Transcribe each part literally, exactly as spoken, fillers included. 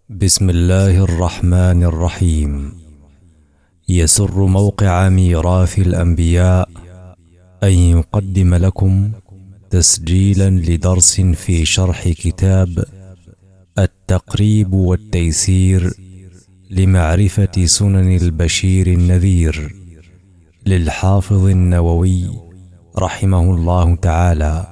بسم الله الرحمن الرحيم. يسر موقع ميراث الأنبياء أن يقدم لكم تسجيلا لدرس في شرح كتاب التقريب والتيسير لمعرفة سنن البشير النذير للحافظ النووي رحمه الله تعالى،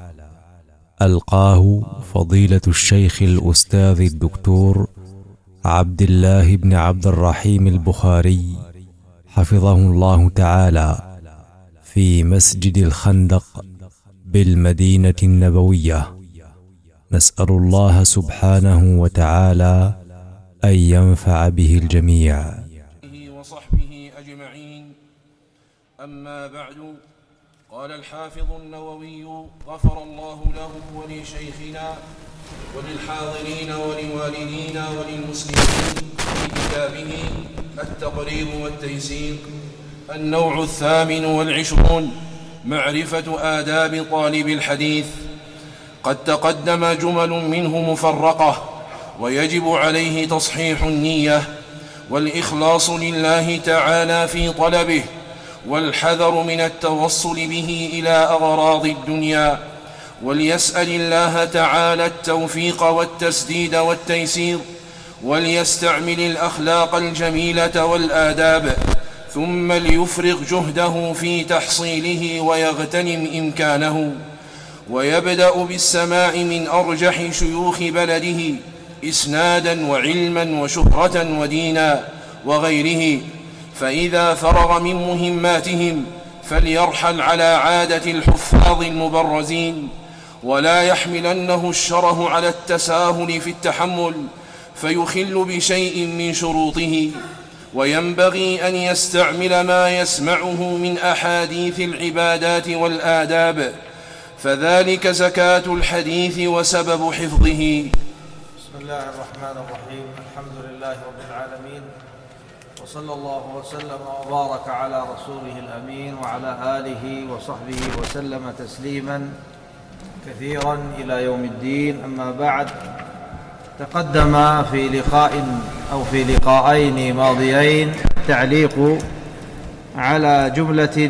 ألقاه فضيلة الشيخ الأستاذ الدكتور عبد الله بن عبد الرحيم البخاري حفظه الله تعالى في مسجد الخندق بالمدينة النبوية. نسأل الله سبحانه وتعالى أن ينفع به الجميع وصحبه أجمعين. أما بعد، قال الحافظ النووي غفر الله له ولشيخنا وللحاضرين ولوالدينا وللمسلمين في كتابه التقريب والتيسير النوع الثامن والعشرون: معرفة آداب طالب الحديث. قد تقدم جمل منه مفرقة، ويجب عليه تصحيح النية والإخلاص لله تعالى في طلبه، والحذر من التوصل به إلى أغراض الدنيا، وليسأل الله تعالى التوفيق والتسديد والتيسير، وليستعمل الأخلاق الجميلة والآداب، ثم ليفرغ جهده في تحصيله ويغتنم إمكانه، ويبدأ بالسماع من أرجح شيوخ بلده إسنادا وعلما وشهرة ودينا وغيره، فإذا فرغ من مهماتهم فليرحل على عادة الحفاظ المبرزين، ولا يحملنه الشره على التساهل في التحمل فيخل بشيء من شروطه، وينبغي أن يستعمل ما يسمعه من أحاديث العبادات والآداب، فذلك زكاة الحديث وسبب حفظه. بسم الله الرحمن الرحيم. الحمد لله رب العالمين، وصلى الله وسلم وبارك على رسوله الأمين وعلى آله وصحبه وسلم تسليما كثيرا إلى يوم الدين. أما بعد، تقدم في لقاء أو في لقاءين ماضيين تعليق على جملة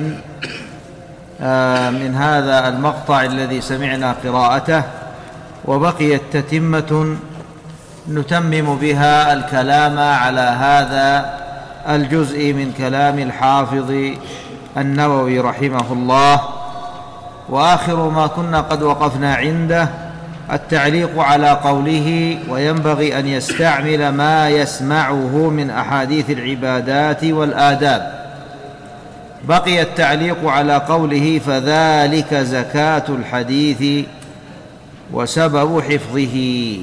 من هذا المقطع الذي سمعنا قراءته، وبقيت تتمة نتمم بها الكلام على هذا الجزء من كلام الحافظ النووي رحمه الله. وآخر ما كنا قد وقفنا عنده التعليق على قوله: وينبغي أن يستعمل ما يسمعه من أحاديث العبادات والآداب. بقي التعليق على قوله: فذلك زكاة الحديث وسبب حفظه.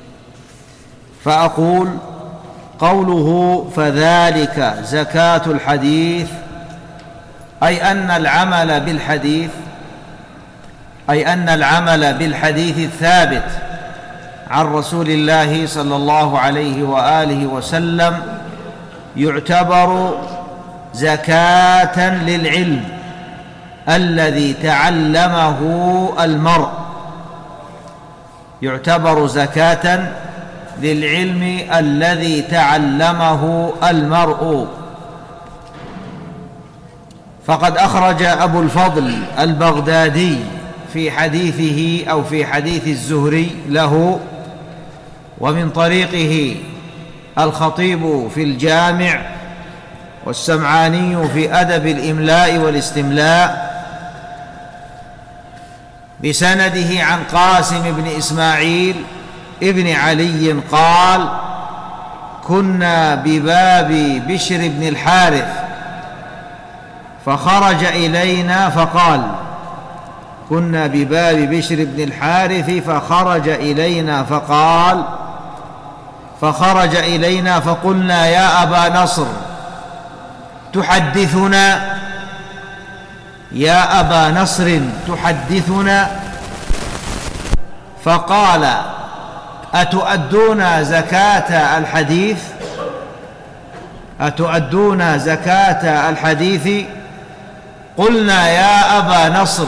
فأقول: قوله فذلك زكاة الحديث أي أن العمل بالحديث أي أن العمل بالحديث الثابت عن رسول الله صلى الله عليه وآله وسلم يعتبر زكاة للعلم الذي تعلمه المرء يعتبر زكاة للعلم الذي تعلمه المرء. فقد أخرج أبو الفضل البغدادي في حديثه أو في حديث الزهري له، ومن طريقه الخطيب في الجامع، والسمعاني في أدب الإملاء والاستملاء، بسنده عن قاسم بن إسماعيل ابن علي قال: كنا بباب بشر بن الحارث فخرج إلينا فقال كنا بباب بشر بن الحارث فخرج إلينا فقال فخرج إلينا فقلنا: يا أبا نصر تحدثنا يا أبا نصر تحدثنا فقال: أتؤدون زكاة الحديث أتؤدون زكاة الحديث قلنا: يا أبا نصر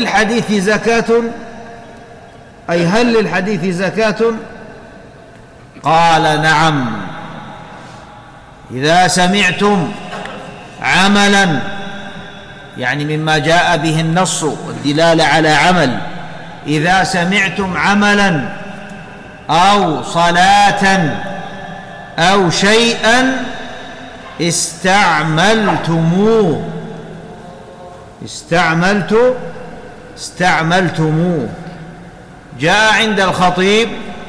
وللحديث زكاة؟ أي هل للحديث زكاة؟ قال نعم. إذا سمعتم عملا، يعني مما جاء به النص والدلالة على عمل، إذا سمعتم عملا أو صلاة أو شيئا استعملتموه استعملت استعملتموه جاء عند الخطيب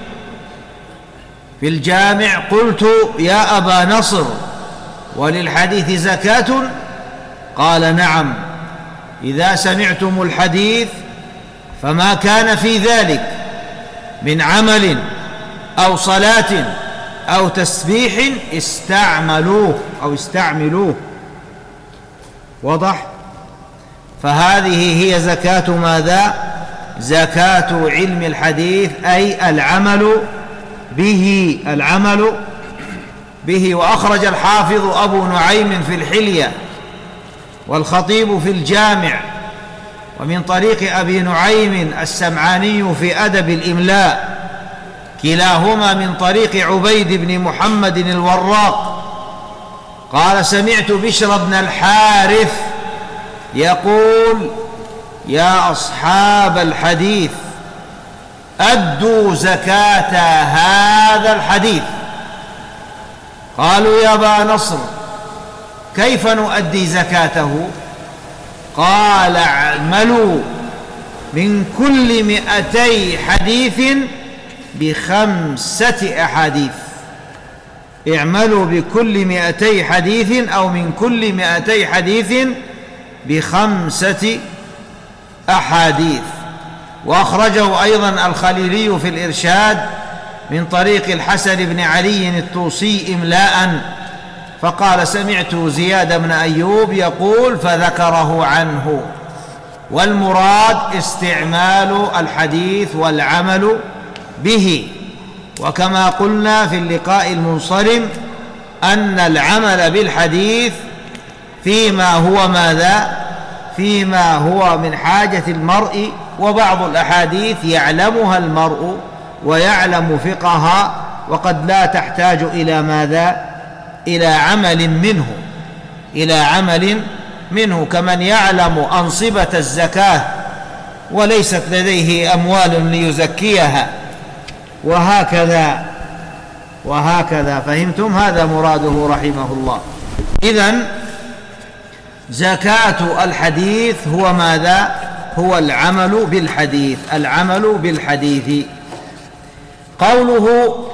في الجامع: قلت يا أبا نصر وللحديث زكاة؟ قال نعم. إذا سمعتم الحديث فما كان في ذلك من عمل أو صلاة أو تسبيح استعملوه أو استعملوه. واضح؟ فهذه هي زكاة ماذا؟ زكاة علم الحديث، أي العمل به العمل به. وأخرج الحافظ أبو نعيم في الحلية والخطيب في الجامع، ومن طريق أبي نعيم السمعاني في أدب الإملاء، كلاهما من طريق عبيد بن محمد الوراق قال: سمعت بشر بن الحارث يقول: يا أصحاب الحديث أدوا زكاة هذا الحديث. قالوا: يا أبا نصر كيف نؤدي زكاته؟ قال: اعملوا من كل مئتي حديث بخمسة أحاديث. اعملوا بكل مئتي حديث أو من كل مئتي حديث بخمسة أحاديث. وأخرجه أيضا الخليلي في الإرشاد من طريق الحسن بن علي الطوسي إملاء، فقال: سمعت زياد بن أيوب يقول فذكره عنه. والمراد استعمال الحديث والعمل به. وكما قلنا في اللقاء المنصرم أن العمل بالحديث فيما هو ماذا؟ فيما هو من حاجة المرء، وبعض الأحاديث يعلمها المرء ويعلم فقهها وقد لا تحتاج إلى ماذا؟ إلى عمل منه إلى عمل منه كمن يعلم أنصبة الزكاة وليست لديه أموال ليزكيها، وهكذا وهكذا. فهمتم؟ هذا مراده رحمه الله. إذن زكاة الحديث هو ماذا؟ هو العمل بالحديث العمل بالحديث. قوله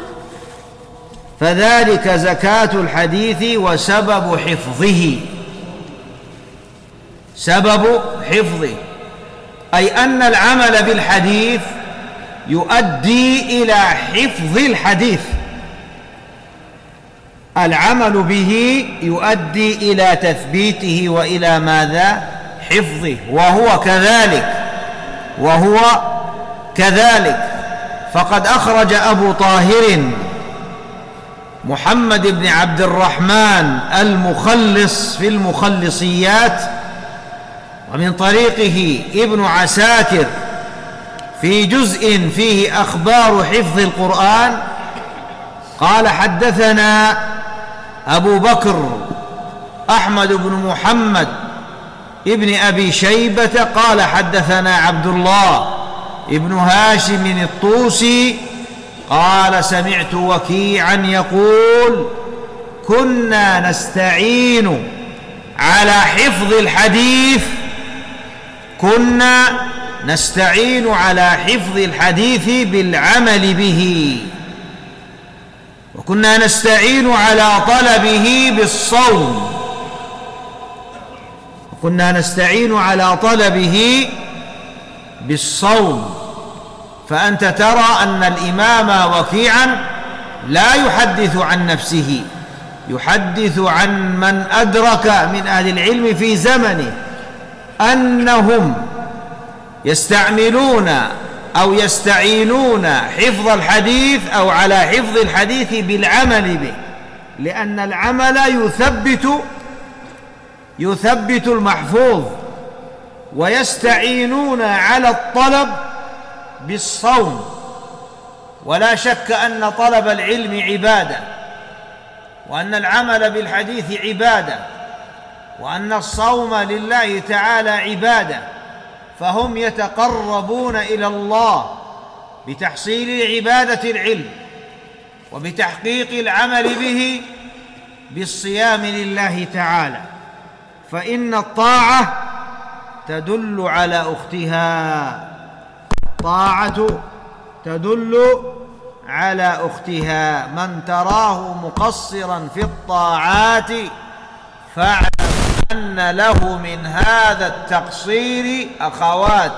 فذلك زكاة الحديث وسبب حفظه. سبب حفظه أي أن العمل بالحديث يؤدي إلى حفظ الحديث. العمل به يؤدي إلى تثبيته وإلى ماذا؟ حفظه. وهو كذلك وهو كذلك فقد أخرج أبو طاهر محمد بن عبد الرحمن المخلص في المخلصيات، ومن طريقه ابن عساكر في جزء فيه أخبار حفظ القرآن، قال: حدثنا أبو بكر أحمد بن محمد ابن أبي شيبة قال: حدثنا عبد الله ابن هاشم الطوسي قال: سمعت وكيعا يقول: كنا نستعين على حفظ الحديث كنا نستعين على حفظ الحديث بالعمل به، وكنا نستعين على طلبه بالصوم وكنا نستعين على طلبه بالصوم. فأنت ترى أن الإمام وكيعا لا يحدث عن نفسه، يحدث عن من أدرك من أهل العلم في زمنه أنهم يستعملون أو يستعينون حفظ الحديث أو على حفظ الحديث بالعمل به، لأن العمل يثبت يثبت المحفوظ، ويستعينون على الطلب بالصوم، ولا شك أن طلب العلم عبادة، وأن العمل بالحديث عبادة، وأن الصوم لله تعالى عبادة، فهم يتقربون إلى الله بتحصيل عبادة العلم وبتحقيق العمل به بالصيام لله تعالى، فإن الطاعة تدل على أختها، الطاعة تدل على أختها. من تراه مقصرا في الطاعات فاعلم أن له من هذا التقصير أخوات،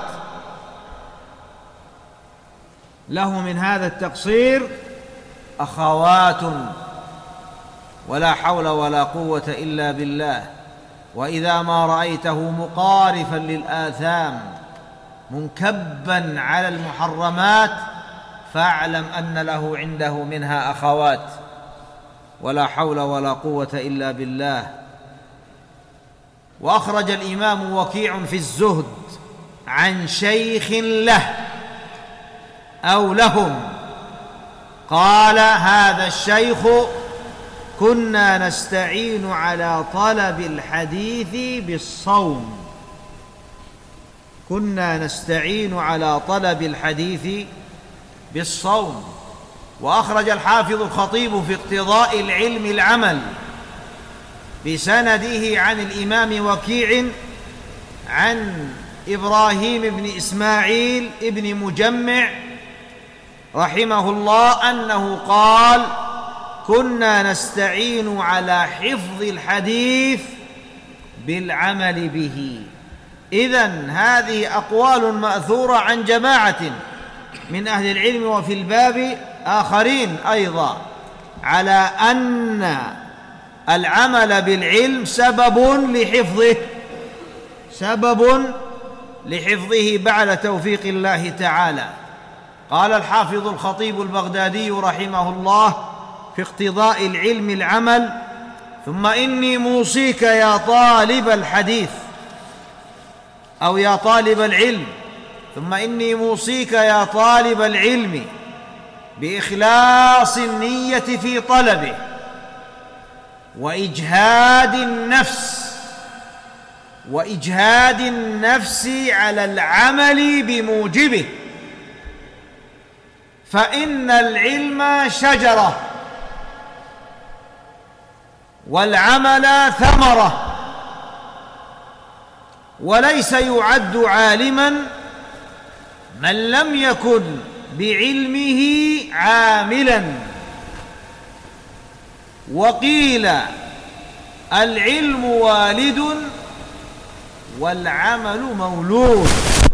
له من هذا التقصير أخوات، ولا حول ولا قوة إلا بالله. وإذا ما رأيته مقارفا للآثام منكبا على المحرمات فاعلم أن له عنده منها أخوات، ولا حول ولا قوة إلا بالله. وأخرج الإمام وكيع في الزهد عن شيخ له أو لهم قال: هذا الشيخ كنا نستعين على طلب الحديث بالصوم، كنا نستعين على طلب الحديث بالصوم. وأخرج الحافظ الخطيب في اقتضاء العلم العمل بسنده عن الإمام وكيع عن إبراهيم بن إسماعيل بن مجمع رحمه الله أنه قال: كنا نستعين على حفظ الحديث بالعمل به. إذن هذه أقوال مأثورة عن جماعة من أهل العلم، وفي الباب آخرين أيضا، على أن العمل بالعلم سبب لحفظه، سبب لحفظه بعد توفيق الله تعالى. قال الحافظ الخطيب البغدادي رحمه الله في اقتضاء العلم العمل: ثم إني موصيك يا طالب الحديث أو يا طالب العلم، ثم إني موصيك يا طالب العلم بإخلاص النية في طلبه وإجهاد النفس وإجهاد النفس على العمل بموجبه، فإن العلم شجرة والعمل ثمرة، وليس يعد عالما من لم يكن بعلمه عاملا. وقيل: العلم والد والعمل مولود،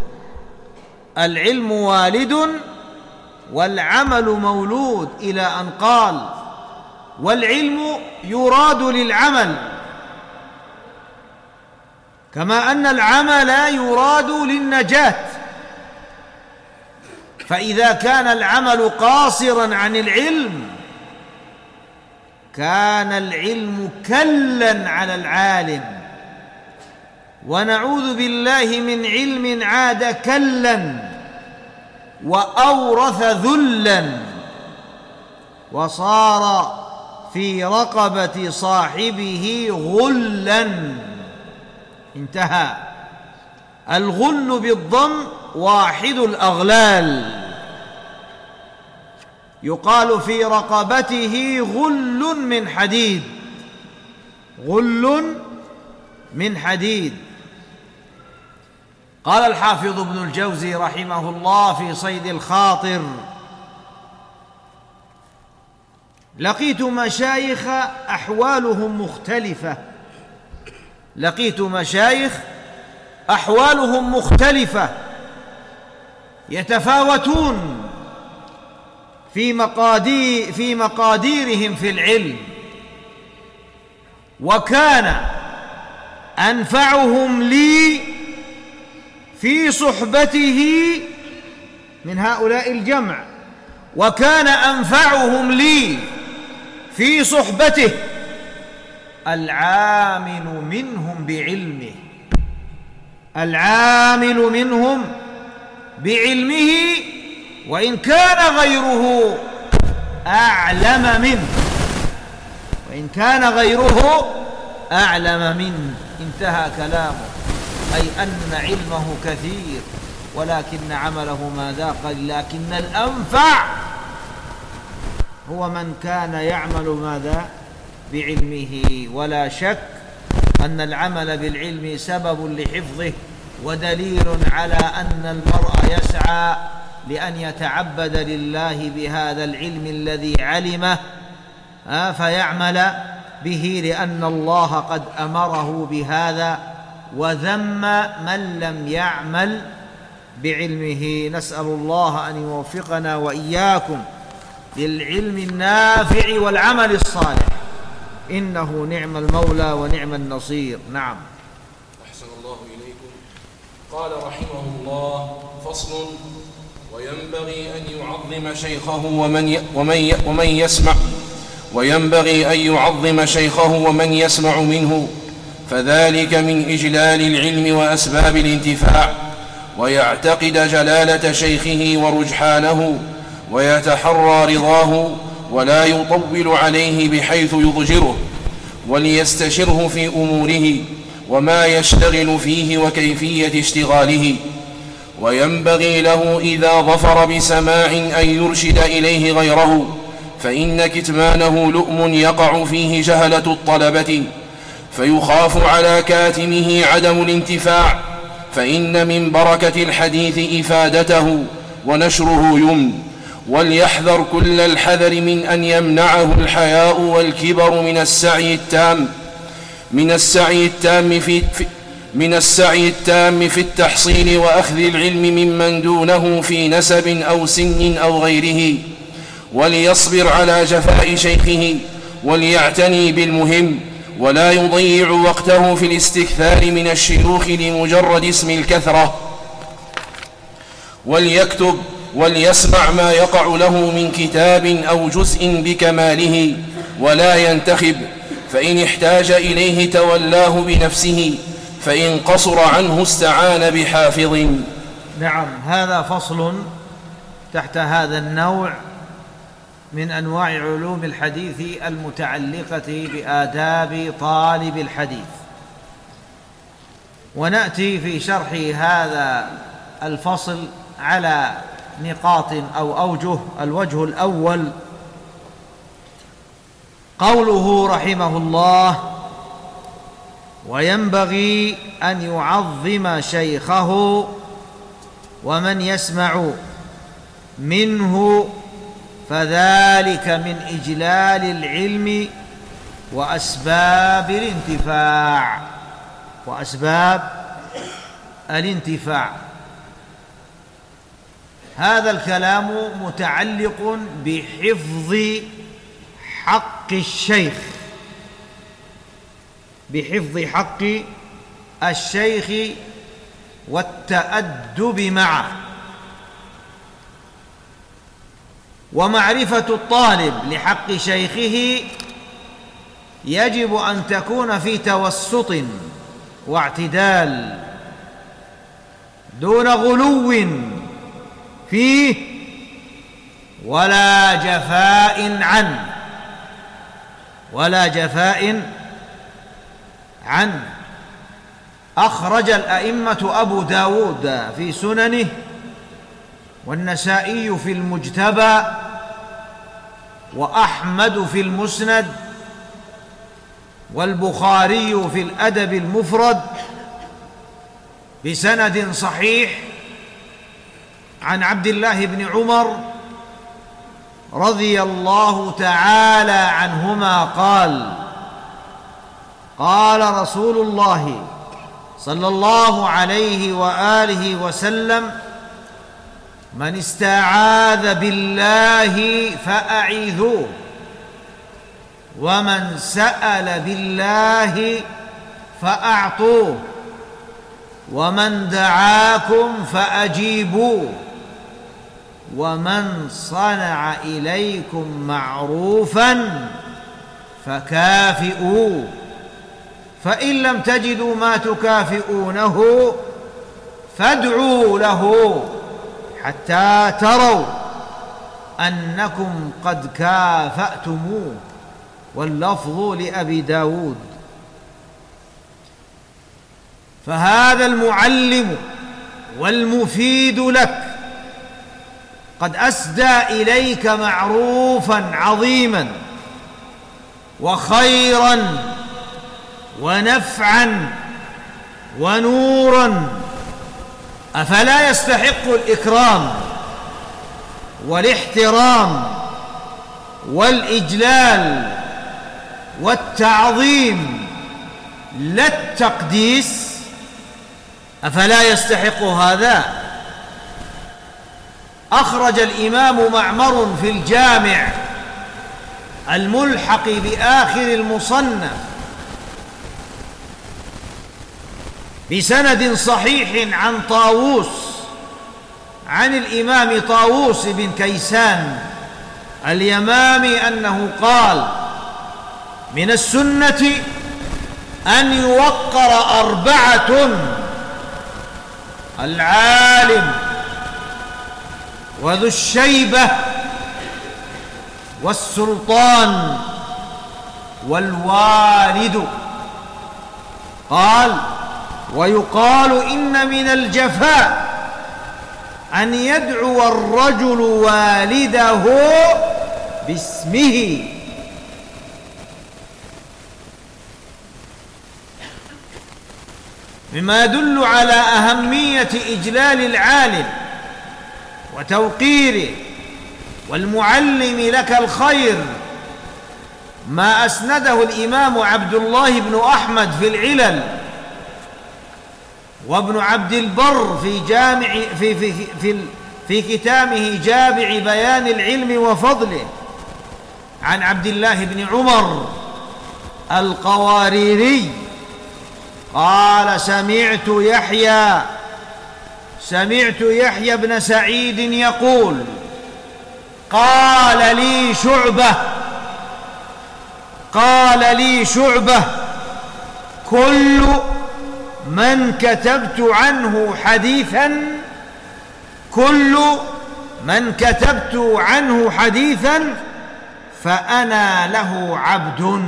العلم والد والعمل مولود، إلى أن قال: والعلم يراد للعمل، كما أن العمل يراد للنجاة. فإذا كان العمل قاصرا عن العلم كان العلم كلا على العالم، ونعوذ بالله من علم عاد كلا وأورث ذلا وصار في رقبة صاحبه غلا. انتهى. الغل بالضم واحد الأغلال، يقال في رقبته غل من حديد، غل من حديد. قال الحافظ ابن الجوزي رحمه الله في صيد الخاطر: لقيت مشايخ أحوالهم مختلفة، لقيت مشايخ أحوالهم مختلفة يتفاوتون في مقادير في مقاديرهم في العلم، وكان أنفعهم لي في صحبته من هؤلاء الجمع، وكان أنفعهم لي في صحبته العامل منهم بعلمه، العامل منهم بعلمه وإن كان غيره أعلم منه وإن كان غيره أعلم منه. انتهى كلامه، أي أن علمه كثير ولكن عمله ماذا؟ قال لكن الأنفع هو من كان يعمل ماذا؟ بعلمه. ولا شك أن العمل بالعلم سبب لحفظه ودليل على أن المرء يسعى لأن يتعبد لله بهذا العلم الذي علمه فيعمل به، لأن الله قد أمره بهذا وذم من لم يعمل بعلمه. نسأل الله أن يوفقنا وإياكم للعلم النافع والعمل الصالح، إنه نعم المولى ونعم النصير. نعم. أحسن الله إليكم. قال رحمه الله: فصل: وينبغي أن يعظم شيخه ومن ي... ومن ي... ومن يسمع وينبغي أن يعظم شيخه ومن يسمع منه، فذلك من إجلال العلم وأسباب الانتفاع، ويعتقد جلالة شيخه ورجحانه، ويتحرى رضاه، ولا يطول عليه بحيث يضجره، وليستشره في أموره وما يشتغل فيه وكيفية اشتغاله. وينبغي له إذا ظفر بسماع أن يرشد إليه غيره، فإن كتمانه لؤم يقع فيه جهلة الطلبة، فيخاف على كاتمه عدم الانتفاع، فإن من بركة الحديث إفادته ونشره يمن. وليحذر كل الحذر من أن يمنعه الحياء والكبر من السعي التام من السعي التام في من السعي التام في التحصيل وأخذ العلم ممن دونه في نسب أو سن أو غيره. وليصبر على جفاء شيخه، وليعتني بالمهم، ولا يضيع وقته في الاستكثار من الشيوخ لمجرد اسم الكثرة. وليكتب وليسمع ما يقع له من كتاب أو جزء بكماله، ولا ينتخب، فإن احتاج إليه تولاه بنفسه، فإن قصر عنه استعان بحافظ. نعم. هذا فصل تحت هذا النوع من أنواع علوم الحديث المتعلقة بآداب طالب الحديث. ونأتي في شرح هذا الفصل على نقاط أو أوجه. الوجه الأول قوله رحمه الله: وينبغي أن يعظم شيخه ومن يسمع منه، فذلك من إجلال العلم وأسباب الانتفاع وأسباب الانتفاع. هذا الكلام متعلق بحفظ حق الشيخ بحفظ حق الشيخ والتأدب معه، ومعرفة الطالب لحق شيخه يجب أن تكون في توسط واعتدال دون غلو فيه ولا جفاء عنه ولا جفاء عنه. أخرج الأئمة أبو داود في سننه، والنسائي في المجتبى، وأحمد في المسند، والبخاري في الأدب المفرد بسند صحيح عن عبد الله بن عمر رضي الله تعالى عنهما قال: قال رسول الله صلى الله عليه وآله وسلم: من استعاذ بالله فأعيذوه، ومن سأل بالله فأعطوه، ومن دعاكم فأجيبوه، ومن صنع إليكم معروفا فكافئوه، فإن لم تجدوا ما تكافئونه فادعوا له حتى تروا أنكم قد كافأتموه. واللفظ لأبي داود. فهذا المعلم والمفيد لك قد أسدى إليك معروفا عظيما وخيرا ونفعا ونورا، أفلا يستحق الإكرام والاحترام والإجلال والتعظيم لا التقديس؟ أفلا يستحق هذا؟ أخرج الإمام معمر في الجامع الملحق بآخر المصنف بسند صحيح عن طاووس عن الإمام طاووس بن كيسان اليمامي أنه قال: من السنة أن يوقر أربعة: العالم وذو الشيبة والسلطان والوالد. قال: ويقال إن من الجفاء أن يدعو الرجل والده باسمه. مما يدل على أهمية إجلال العالم وتوقيره والمعلم لك الخير ما أسنده الإمام عبد الله بن أحمد في العلل، وابن عبد البر في جامع في في في, في كتابه جامع بيان العلم وفضله عن عبد الله بن عمر القواريري قال: سمعت يحيى سمعت يحيى بن سعيد يقول: قال لي شعبة قال لي شعبة كل من كتبت عنه حديثا كل من كتبت عنه حديثا فأنا له عبد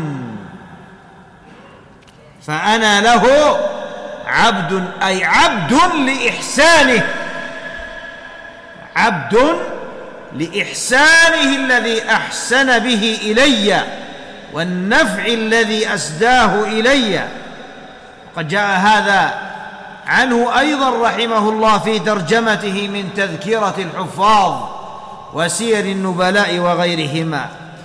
فأنا له عبد أي عبد لإحسانه عبد لإحسانه الذي أحسن به إلي والنفع الذي أسداه إلي. قد جاء هذا عنه أيضا رحمه الله في ترجمته من تذكرة الحفاظ وسير النبلاء وغيرهما.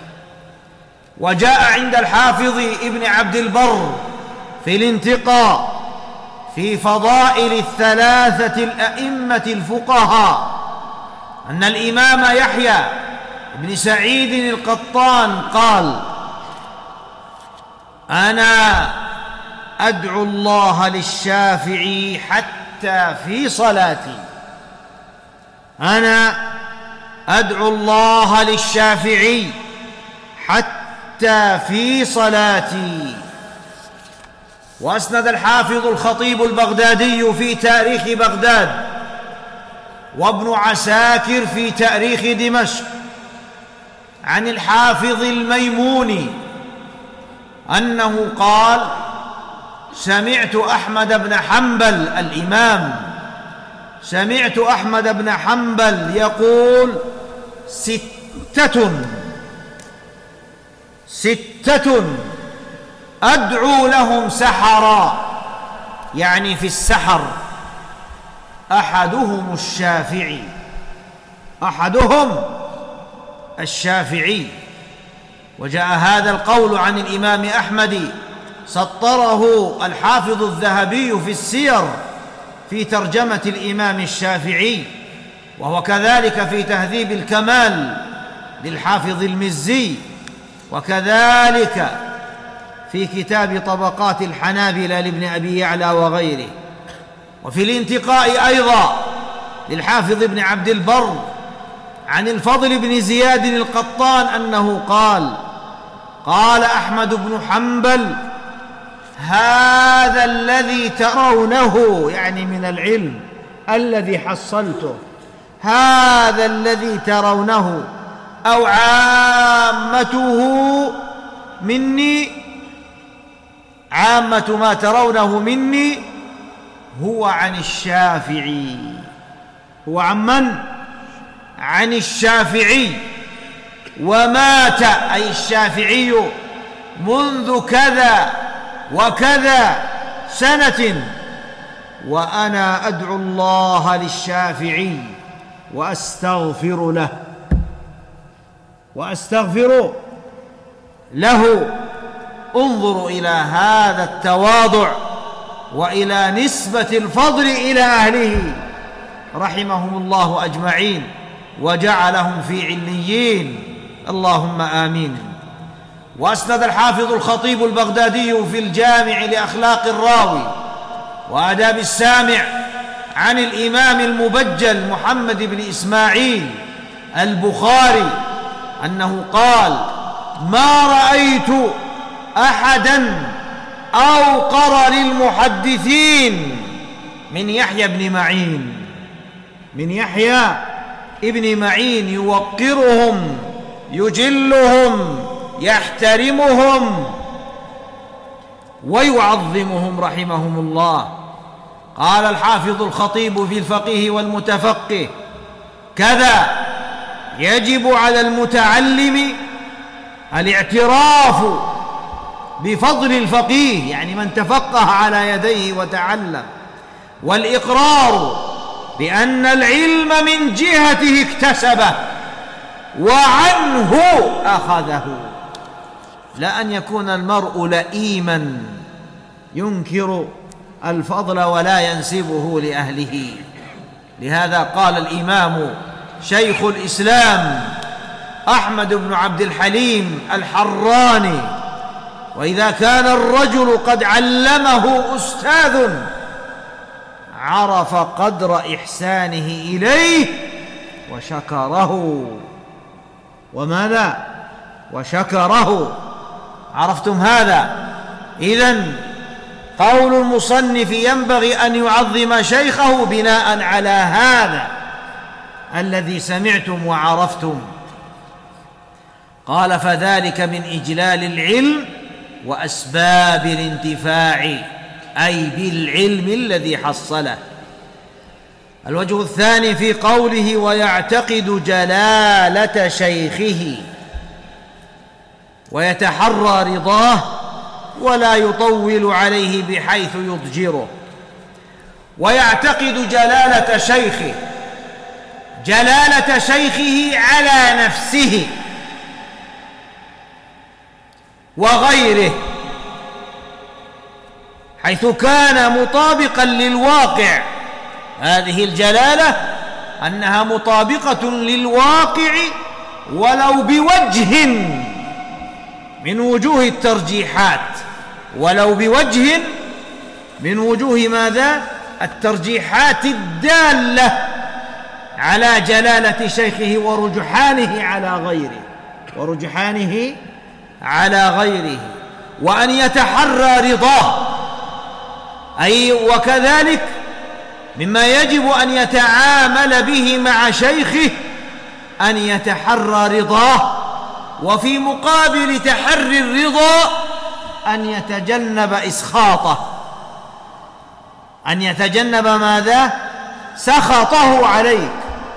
وجاء عند الحافظ ابن عبد البر في الانتقاء في فضائل الثلاثة الأئمة الفقهاء أن الإمام يحيى بن سعيد القطان قال: أنا أدعو الله للشافعي حتى في صلاتي أنا أدعو الله للشافعي حتى في صلاتي. وأسند الحافظ الخطيب البغدادي في تاريخ بغداد وابن عساكر في تاريخ دمشق عن الحافظ الميموني أنه قال: سمعت أحمد بن حنبل الإمام سمعت أحمد بن حنبل يقول: ستة ستة أدعو لهم سحرا، يعني في السحر. أحدهم الشافعي أحدهم الشافعي. وجاء هذا القول عن الإمام أحمد سطره الحافظ الذهبي في السير في ترجمة الإمام الشافعي، وهو كذلك في تهذيب الكمال للحافظ المزي، وكذلك في كتاب طبقات الحنابلة لابن أبي يعلى وغيره. وفي الانتقاء أيضا للحافظ ابن عبد البر عن الفضل بن زياد القطان أنه قال: قال أحمد بن حنبل: هذا الذي ترونه، يعني من العلم الذي حصلته، هذا الذي ترونه أو عامته مني، عامة ما ترونه مني هو عن الشافعي. هو عن من؟ عن الشافعي. ومات أي الشافعي منذ كذا وكذا سنة، وأنا أدعو الله للشافعي وأستغفر له وأستغفر له. انظروا إلى هذا التواضع وإلى نسبة الفضل إلى أهله رحمهم الله أجمعين وجعلهم في عليين، اللهم آمين. وأسند الحافظ الخطيب البغدادي في الجامع لأخلاق الراوي وآداب السامع عن الإمام المبجل محمد بن إسماعيل البخاري أنه قال: ما رأيت أحدا أوقر للمحدثين من يحيى بن معين، من يحيى ابن معين، يوقرهم يجلهم يحترمهم ويعظمهم رحمهم الله. قال الحافظ الخطيب في الفقيه والمتفقه: كذا يجب على المتعلم الاعتراف بفضل الفقيه، يعني من تفقه على يديه وتعلم، والإقرار بأن العلم من جهته اكتسبه وعنه أخذه، لا أن يكون المرء لئيما ينكر الفضل ولا ينسبه لأهله. لهذا قال الإمام شيخ الإسلام أحمد بن عبد الحليم الحراني: وإذا كان الرجل قد علمه أستاذ عرف قدر إحسانه إليه وشكره. وماذا؟ وشكره. عرفتم هذا؟ إذن قول المصنف ينبغي أن يعظم شيخه بناء على هذا الذي سمعتم وعرفتم. قال: فذلك من إجلال العلم وأسباب الانتفاع، أي بالعلم الذي حصله. الوجه الثاني في قوله: ويعتقد جلالة شيخه ويتحرى رضاه ولا يطول عليه بحيث يضجره. ويعتقد جلالة شيخه، جلالة شيخه على نفسه وغيره، حيث كان مطابقا للواقع. هذه الجلالة أنها مطابقة للواقع ولو بوجه من وجوه الترجيحات، ولو بوجه من وجوه ماذا؟ الترجيحات الدالة على جلالة شيخه ورجحانه على غيره، ورجحانه على غيره. وأن يتحرى رضاه، أي وكذلك مما يجب أن يتعامل به مع شيخه أن يتحرى رضاه، وفي مقابل تحري الرضا أن يتجنب إسخاطه، أن يتجنب ماذا؟ سخطه عليك.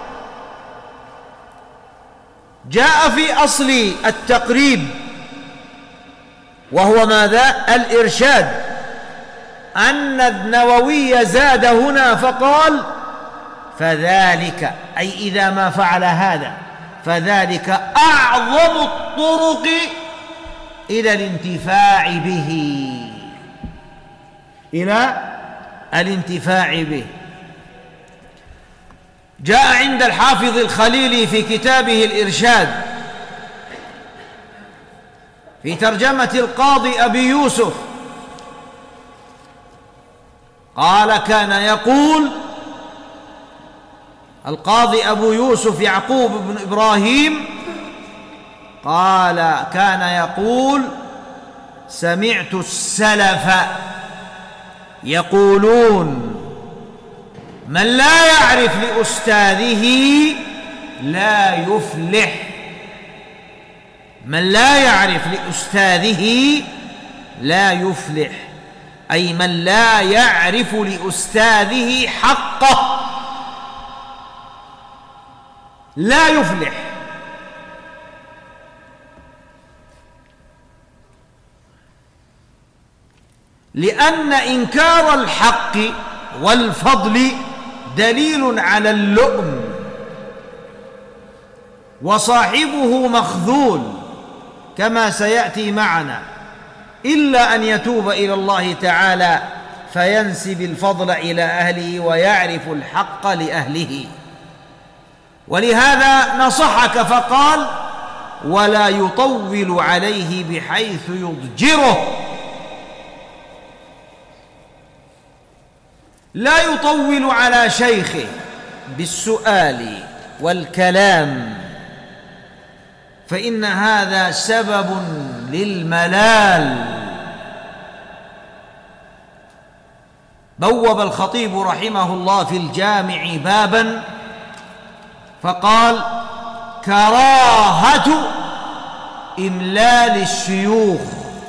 جاء في أصل التقريب وهو ماذا؟ الإرشاد، أن النووي زاد هنا فقال: فذلك، أي إذا ما فعل هذا فذلك أعظم الطرق إلى الانتفاع به، إلى الانتفاع به. جاء عند الحافظ الخليلي في كتابه الإرشاد في ترجمة القاضي أبي يوسف، قال: كان يقول القاضي أبو يوسف يعقوب بن إبراهيم، قال: كان يقول: سمعت السلف يقولون من لا يعرف لأستاذه لا يفلح. من لا يعرف لأستاذه لا يفلح، أي من لا يعرف لأستاذه حقه لا يفلح. لأن إنكار الحق والفضل دليل على اللؤم، وصاحبه مخذول كما سيأتي معنا، إلا أن يتوب إلى الله تعالى فينسب الفضل إلى أهله ويعرف الحق لأهله. ولهذا نصحك فقال: ولا يطول عليه بحيث يضجره. لا يطول على شيخه بالسؤال والكلام، فإن هذا سبب للملال. بوب الخطيب رحمه الله في الجامع بابا فقال: كراهة إملال الشيوخ.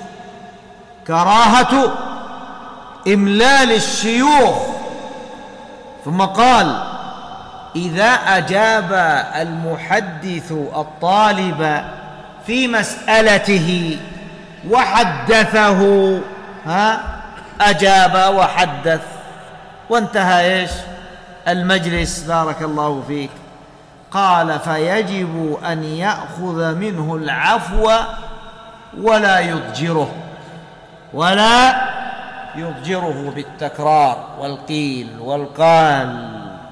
كراهة إملال الشيوخ. ثم قال: إذا أجاب المحدث الطالب في مسألته وحدثه، ها أجاب وحدث وانتهى إيش المجلس، بارك الله فيك. قال: فيجب أن يأخذ منه العفو ولا يضجره، ولا يضجره بالتكرار والقيل والقال.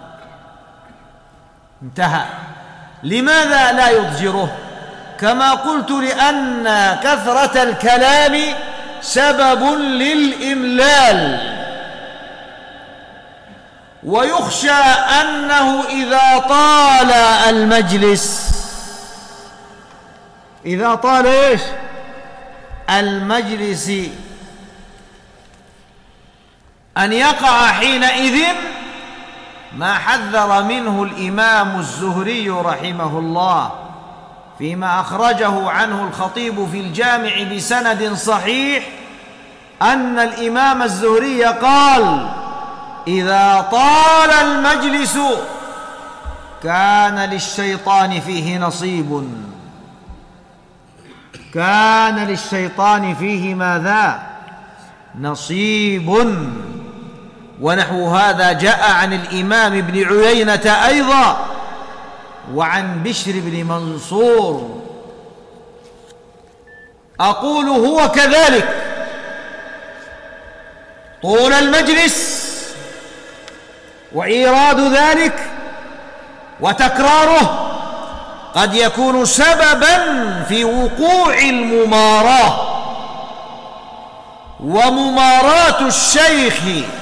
انتهى. لماذا لا يضجره؟ كما قلت: لأن كثرة الكلام سبب للإملال، ويخشى أنه إذا طال المجلس إذا طال إيش المجلس أن يقع حينئذ ما حذر منه الإمام الزهري رحمه الله فيما أخرجه عنه الخطيب في الجامع بسند صحيح، أن الإمام الزهري قال: إذا طال المجلس كان للشيطان فيه نصيب. كان للشيطان فيه ماذا؟ نصيب. ونحو هذا جاء عن الإمام ابن عيينة أيضا، وعن بشر بن منصور. أقول هو كذلك. طول المجلس وإيراد ذلك وتكراره قد يكون سببا في وقوع المماراة، ومماراة الشيخ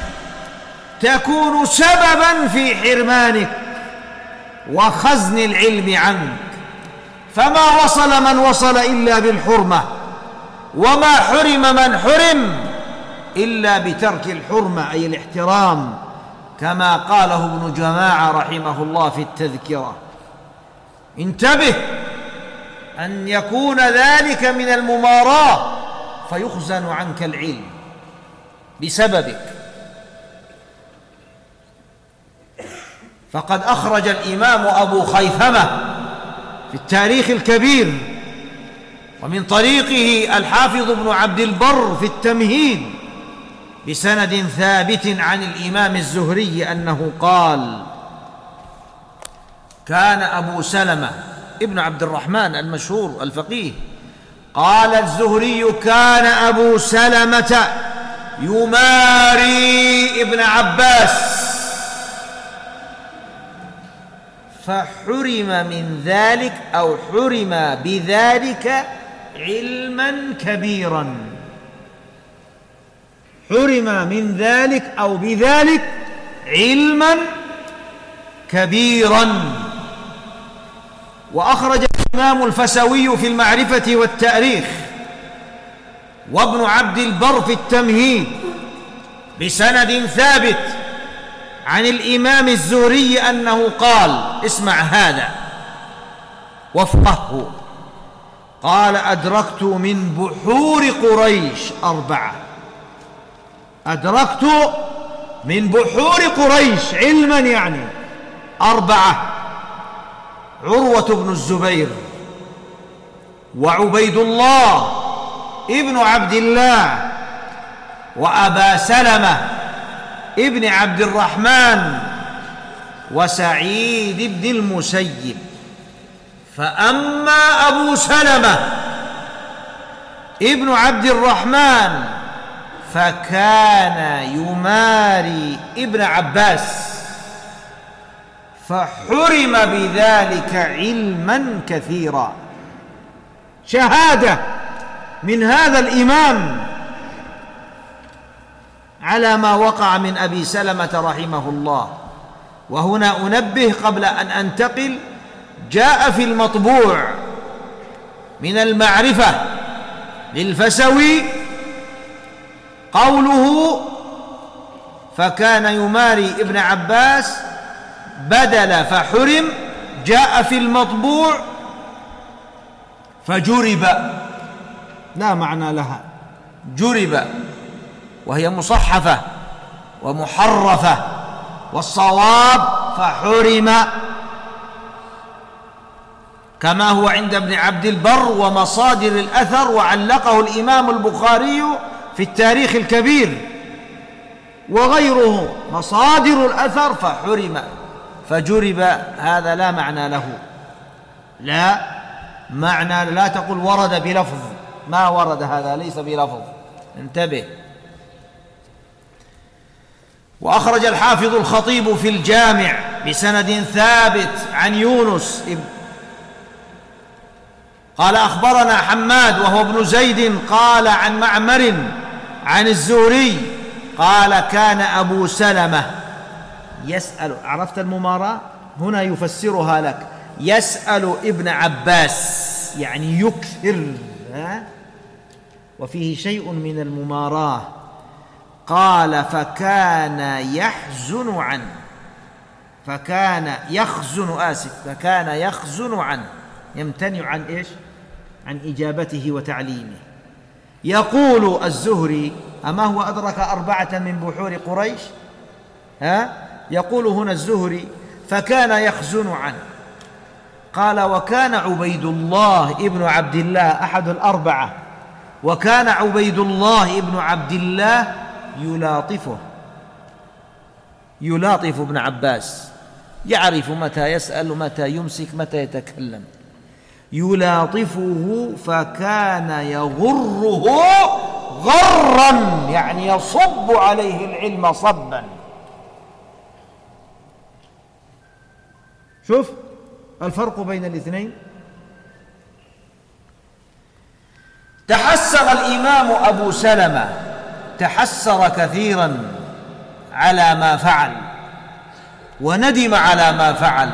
تكون سببا في حرمانك وخزن العلم عنك. فما وصل من وصل إلا بالحرمة، وما حرم من حرم إلا بترك الحرمة أي الاحترام، كما قاله ابن جماعة رحمه الله في التذكرة. انتبه أن يكون ذلك من المماراة فيخزن عنك العلم بسببك. فقد أخرج الإمام أبو خيثمة في التاريخ الكبير، ومن طريقه الحافظ ابن عبد البر في التمهيد بسند ثابت عن الإمام الزهري أنه قال: كان أبو سلمة ابن عبد الرحمن المشهور الفقيه، قال الزهري: كان أبو سلمة يماري ابن عباس فحرم من ذلك أو حرم بذلك علما كبيرا. حرم من ذلك أو بذلك علما كبيرا. وأخرج الإمام الفسوي في المعرفة والتاريخ، وابن عبد البر في التمهيد بسند ثابت عن الإمام الزهري أنه قال، اسمع هذا وافقهه، قال: أدركت من بحور قريش أربعة. أدركت من بحور قريش علما يعني أربعة: عروة بن الزبير، وعبيد الله ابن عبد الله، وأبا سلمة ابن عبد الرحمن، وسعيد بن المسيب. فأما أبو سلمة ابن عبد الرحمن فكان يماري ابن عباس، فحرم بذلك علما كثيرا. شهادة من هذا الإمام على ما وقع من أبي سلمة رحمه الله. وهنا أنبه قبل أن أنتقل: جاء في المطبوع من المعرفة للفسوي قوله فكان يماري ابن عباس بدل فحرم، جاء في المطبوع فجرب، لا معنى لها، جرب، وهي مصحفة ومحرفة، والصواب فحرم، كما هو عند ابن عبد البر ومصادر الأثر، وعلقه الإمام البخاري في التاريخ الكبير وغيره. مصادر الأثر فحرم فجرب، هذا لا معنى له، لا معنى، لا تقول ورد بلفظ، ما ورد، هذا ليس بلفظ، انتبه. وأخرج الحافظ الخطيب في الجامع بسند ثابت عن يونس قال: أخبرنا حماد وهو ابن زيد قال عن معمر عن الزهري قال: كان أبو سلمة يسأل، عرفت المماراة؟ هنا يفسرها لك، يسأل ابن عباس يعني يكثر، ها؟ وفيه شيء من المماراة. قال: فكان يحزن عنه، فكان يخزن، آسف، فكان يخزن عنه، يمتنع عن إيش؟ عن إجابته وتعليمه. يقول الزهري: أما هو أدرك أربعة من بحور قريش؟ ها؟ يقول هنا الزهري: فكان يخزن عنه. قال: وكان عبيد الله ابن عبد الله أحد الأربعة، وكان عبيد الله ابن عبد الله يلاطفه، يلاطف ابن عباس، يعرف متى يسأل، متى يمسك، متى يتكلم، يلاطفه. فكان يغره غرا يعني يصب عليه العلم صبا. شوف الفرق بين الاثنين. تحسر الإمام أبو سلمة، تحسر كثيرا على ما فعل، وندم على ما فعل،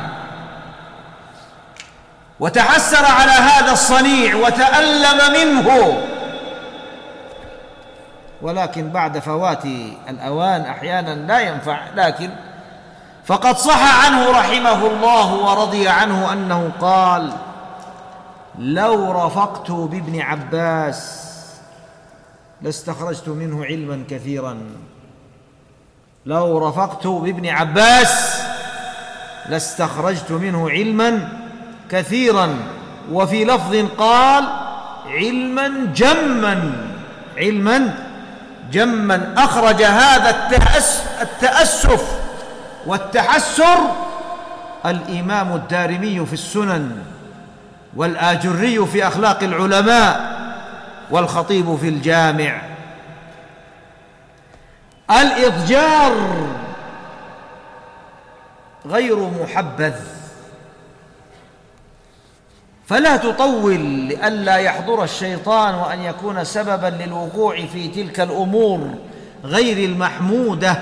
وتحسر على هذا الصنيع وتألم منه، ولكن بعد فوات الأوان أحيانا لا ينفع. لكن فقد صح عنه رحمه الله ورضي عنه أنه قال: لو رفقت بابن عباس لاستخرجت منه علما كثيرا. لو رفقت بابن عباس لاستخرجت منه علما كثيرا. وفي لفظ قال: علما جما، علما جما. أخرج هذا التأسف والتحسر الإمام الدارمي في السنن، والآجري في أخلاق العلماء، والخطيب في الجامع. الإضجار غير محبذ، فلا تطول لئلا يحضر الشيطان وأن يكون سببا للوقوع في تلك الأمور غير المحمودة.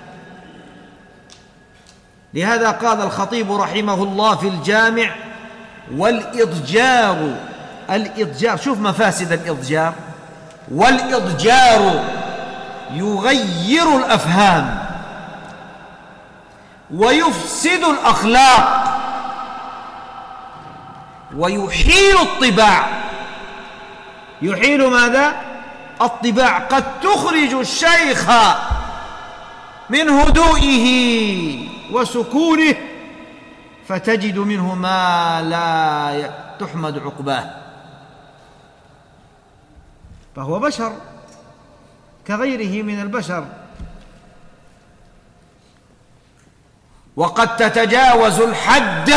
لهذا قال الخطيب رحمه الله في الجامع: والإضجار، الإضجار، شوف مفاسد الإضجار: والإضجار يغير الأفهام، ويفسد الأخلاق ويحيل الطباع. يحيل ماذا؟ الطباع. قد تخرج الشيخ من هدوئه وسكونه فتجد منه ما لا تحمد عقباه، فهو بشر كغيره من البشر. وقد تتجاوز الحد،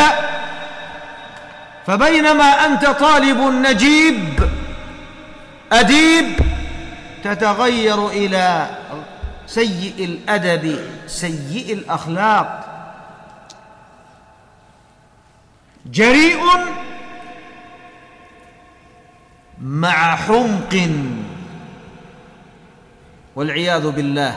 فبينما أنت طالب نجيب أديب تتغير إلى سيء الأدب سيء الأخلاق، جريء مع حمق والعياذ بالله.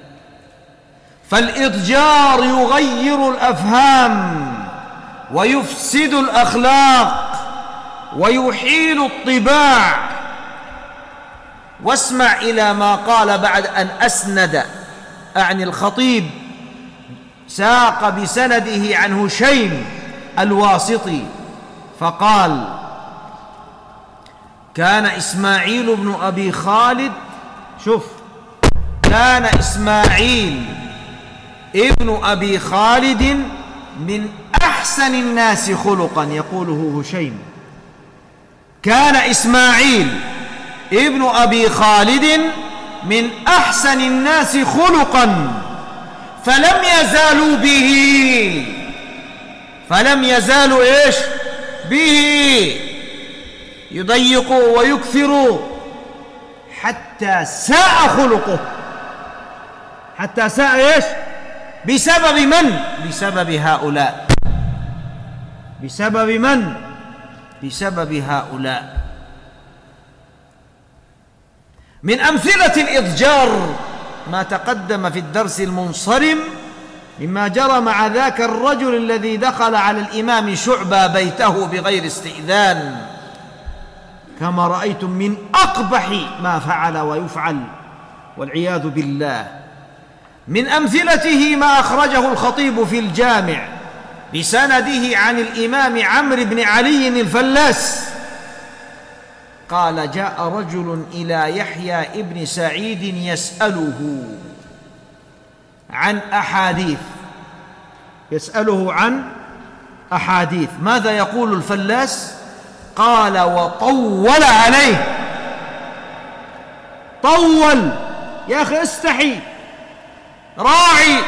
فالإضجار يغير الأفهام ويفسد الأخلاق ويحيل الطباع. واسمع إلى ما قال بعد أن أسند عن الخطيب، ساق بسنده عن هشيم الواسطي فقال: كان إسماعيل بن أبي خالد، شوف، كان إسماعيل ابن أبي خالد من أحسن الناس خلقا، يقوله هشيم. كان إسماعيل ابن أبي خالد من أحسن الناس خلقا، فلم يزالوا به فلم يزالوا إيش به يضيقوا ويكثروا حتى ساء خلقه. حتى ساء إيش؟ بسبب من؟ بسبب هؤلاء. بسبب من؟ بسبب هؤلاء. من أمثلة الإضجار ما تقدم في الدرس المنصرم مما جرى مع ذاك الرجل الذي دخل على الإمام شعبة بيته بغير استئذان، كما رأيتم من أقبح ما فعل ويفعل والعياذ بالله. من أمثلته ما أخرجه الخطيب في الجامع بسنده عن الإمام عمرو بن علي الفلاس قال: جاء رجل إلى يحيى ابن سعيد يسأله عن أحاديث يسأله عن أحاديث ماذا يقول الفلاس؟ قال: وطول عليه. طول يا أخي، استحي، راعي.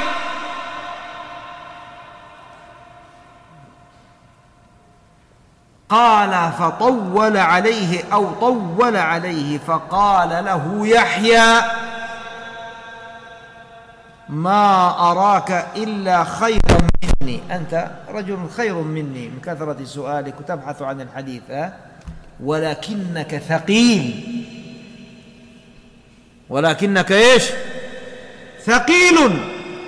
قال: فطول عليه أو طول عليه فقال له يحيى: ما أراك إلا خيرا مني، أنت رجل خير مني من كثرة سؤالك وتبحث عن الحديث، ولكنك ثقيل. ولكنك إيش؟ ثقيل.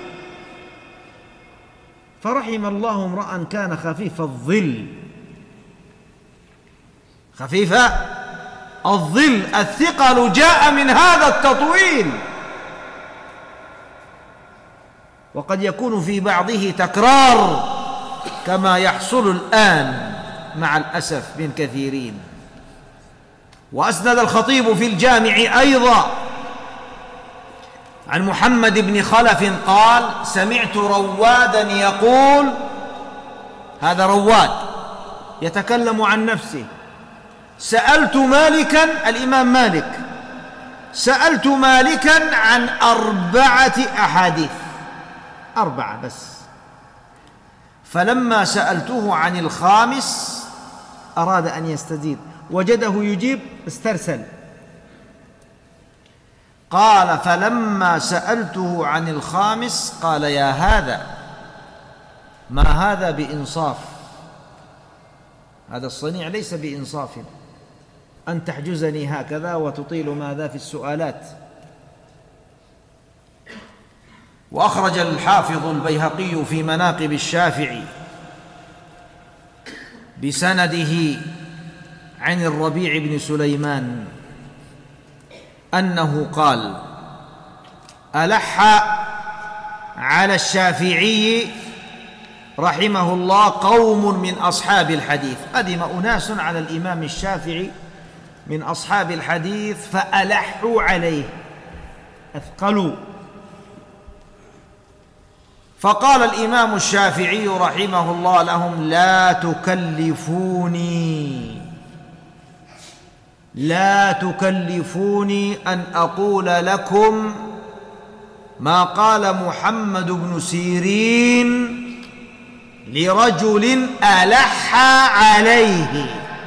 فرحم الله امرأ كان خفيف الظل. خفيف الظل، الثقل جاء من هذا التطويل، وقد يكون في بعضه تكرار كما يحصل الآن مع الأسف من كثيرين. وأسند الخطيب في الجامع أيضا عن محمد بن خلف قال: سمعت روادا يقول، هذا رواد يتكلم عن نفسه، سألت مالكا، الإمام مالك، سألت مالكا عن أربعة أحاديث، أربعة بس، فلما سألته عن الخامس أراد أن يستزيد، وجده يجيب استرسل. قال: فلما سألته عن الخامس قال: يا هذا، ما هذا بإنصاف، هذا الصنيع ليس بإنصاف، أن تحجزني هكذا وتطيل ماذا في السؤالات. وأخرج الحافظ البيهقي في مناقب الشافعي بسنده عن الربيع بن سليمان أنه قال: ألح على الشافعي رحمه الله قوم من أصحاب الحديث، قدم أناس على الإمام الشافعي من أصحاب الحديث فألحوا عليه، أثقلوا، فقال الإمام الشافعي رحمه الله لهم: لا تكلفوني لا تكلفوني أن أقول لكم ما قال محمد بن سيرين لرجل ألح عليه.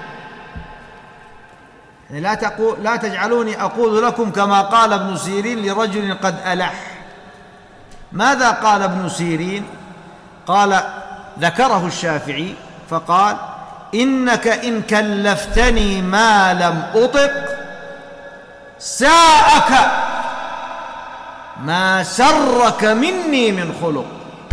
لا تقول لا تجعلوني أقول لكم كما قال ابن سيرين لرجل قد ألح. ماذا قال ابن سيرين؟ قال، ذكره الشافعي فقال: إنك إن كلفتني ما لم أطق ساءك ما سرك مني من خلق.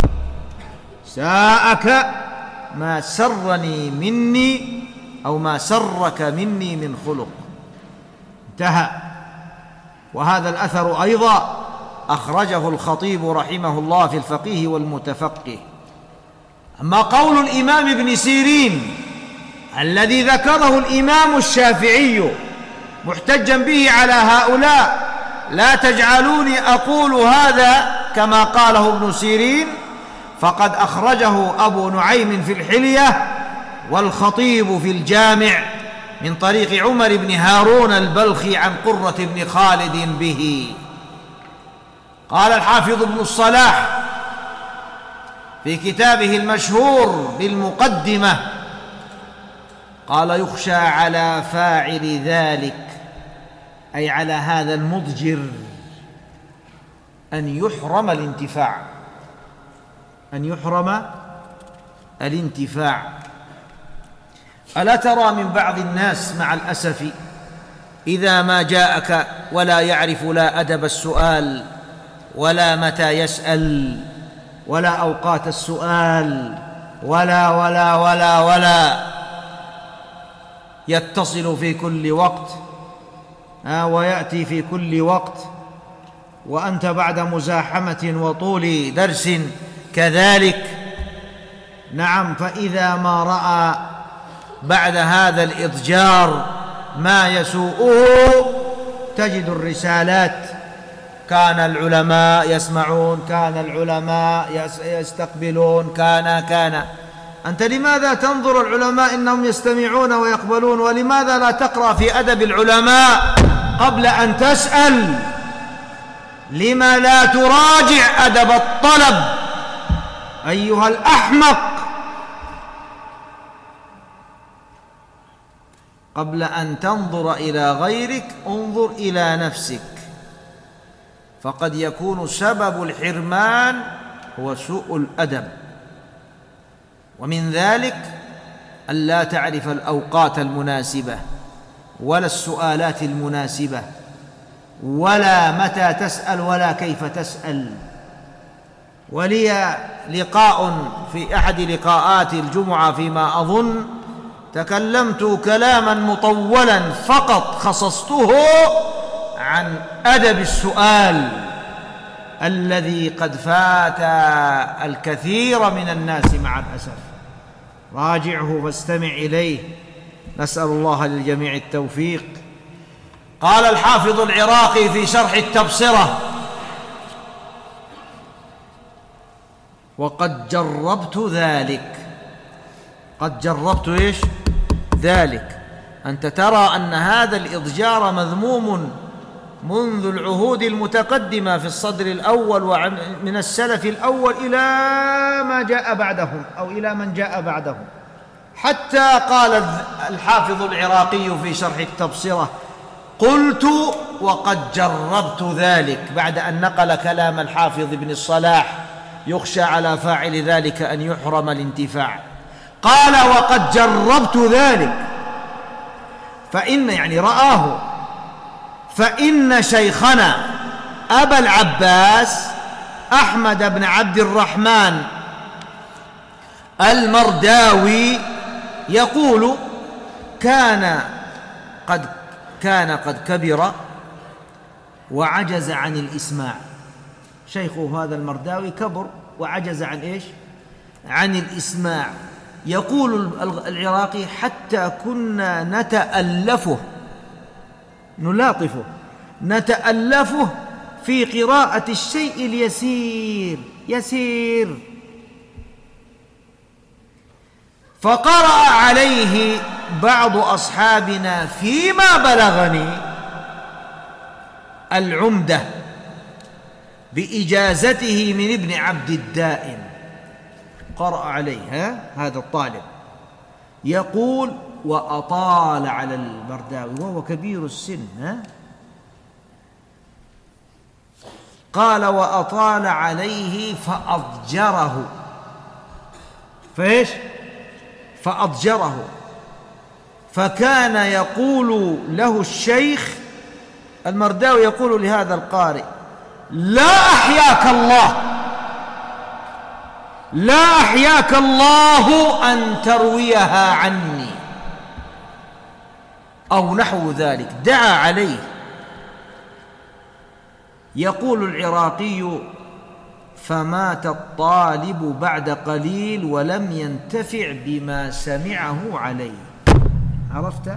ساءك ما سرني مني أو ما سرك مني من خلق. انتهى. وهذا الأثر أيضا أخرجه الخطيب رحمه الله في الفقيه والمتفقه. أما قول الإمام ابن سيرين الذي ذكره الإمام الشافعي محتجا به على هؤلاء: لا تجعلوني أقول هذا كما قاله ابن سيرين، فقد أخرجه أبو نعيم في الحلية والخطيب في الجامع من طريق عمر بن هارون البلخي عن قرة بن خالد به. قال الحافظ ابن الصلاح في كتابه المشهور بالمقدمة، قال: يخشى على فاعل ذلك، أي على هذا المضجر، أن يحرم الانتفاع أن يحرم الانتفاع. ألا ترى من بعض الناس مع الأسف إذا ما جاءك ولا يعرف لا أدب السؤال ولا متى يسأل ولا أوقات السؤال ولا ولا ولا ولا يتصل في كل وقت ويأتي في كل وقت، وأنت بعد مزاحمة وطول درس كذلك. نعم. فإذا ما رأى بعد هذا الإضجار ما يسوءه تجد الرسالات: كان العلماء يسمعون، كان العلماء يستقبلون، كان كان أنت لماذا تنظر العلماء إنهم يستمعون ويقبلون، ولماذا لا تقرأ في أدب العلماء قبل أن تسأل؟ لما لا تراجع أدب الطلب أيها الأحمق قبل أن تنظر إلى غيرك؟ انظر إلى نفسك، فقد يكون سبب الحرمان هو سوء الأدب. ومن ذلك ألا تعرف الأوقات المناسبة ولا السؤالات المناسبة ولا متى تسأل ولا كيف تسأل. ولي لقاء في أحد لقاءات الجمعة فيما أظن، تكلمت كلاما مطولا فقط خصصته عن أدب السؤال الذي قد فات الكثير من الناس مع الأسف. راجعه واستمع إليه، نسأل الله للجميع التوفيق. قال الحافظ العراقي في شرح التبصرة: وقد جربت ذلك. قد جربت إيش؟ ذلك. أنت ترى أن هذا الإضجار مذموم منذ العهود المتقدمة في الصدر الأول ومن السلف الأول إلى ما جاء بعدهم أو إلى من جاء بعدهم، حتى قال الحافظ العراقي في شرح التبصرة: قلت وقد جربت ذلك، بعد أن نقل كلام الحافظ ابن الصلاح: يخشى على فاعل ذلك أن يحرم الانتفاع. قال: وقد جربت ذلك، فإن يعني رآه، فإن شيخنا أبا العباس أحمد بن عبد الرحمن المرداوي يقول: كان قد كان قد كبر وعجز عن الإسماع. شيخه هذا المرداوي كبر وعجز عن إيش؟ عن الإسماع. يقول العراقي: حتى كنا نتألفه، نلاطفه، نتألفه في قراءة الشيء اليسير يسير. فقرأ عليه بعض أصحابنا فيما بلغني العمدة بإجازته من ابن عبد الدائم، قرأ عليه ها هذا الطالب، يقول: وأطال على البرداوي وهو كبير السن، ها قال: وأطال عليه فأضجره. فإيش؟ فأضجره. فكان يقول له الشيخ المرداوي، يقول لهذا القارئ: لا أحياك الله، لا أحياك الله أن ترويها عني، أو نحو ذلك، دعا عليه. يقول العراقي: فمات الطالب بعد قليل ولم ينتفع بما سمعه عليه. عرفت؟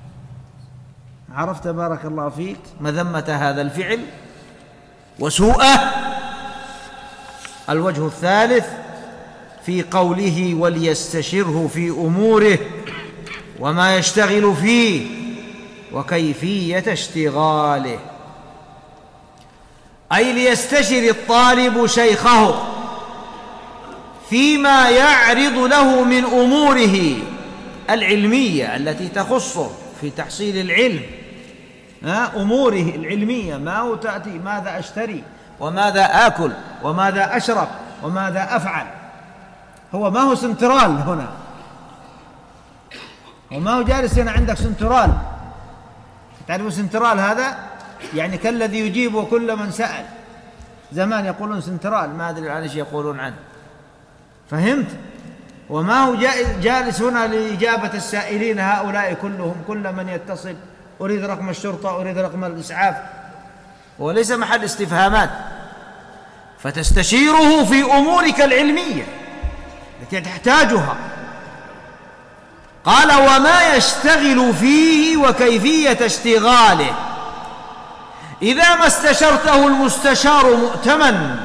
عرفت بارك الله فيك مذمة هذا الفعل وسوءه. الوجه الثالث في قوله: وليستشره في أموره وما يشتغل فيه وكيفية اشتغاله، أي ليستشر الطالب شيخه فيما يعرض له من أموره العلمية التي تخصه في تحصيل العلم، أموره العلمية، ما هو تأتي ماذا أشتري وماذا آكل وماذا أشرب وماذا أفعل. هو ما هو سنترال هنا، وما هو جالس هنا عندك سنترال. تعرفوا سنترال هذا؟ يعني كالذي يجيب كل من سأل. زمان يقولون سنترال، ما أدري عن ايش يقولون عنه. فهمت؟ وما هو جالس هنا لإجابة السائلين هؤلاء كلهم، كل من يتصل: أريد رقم الشرطة، أريد رقم الإسعاف. وليس محل استفهامات. فتستشيره في أمورك العلمية التي تحتاجها. قال: وما يشتغل فيه وكيفية اشتغاله. إذا ما استشرته المستشار مؤتمن،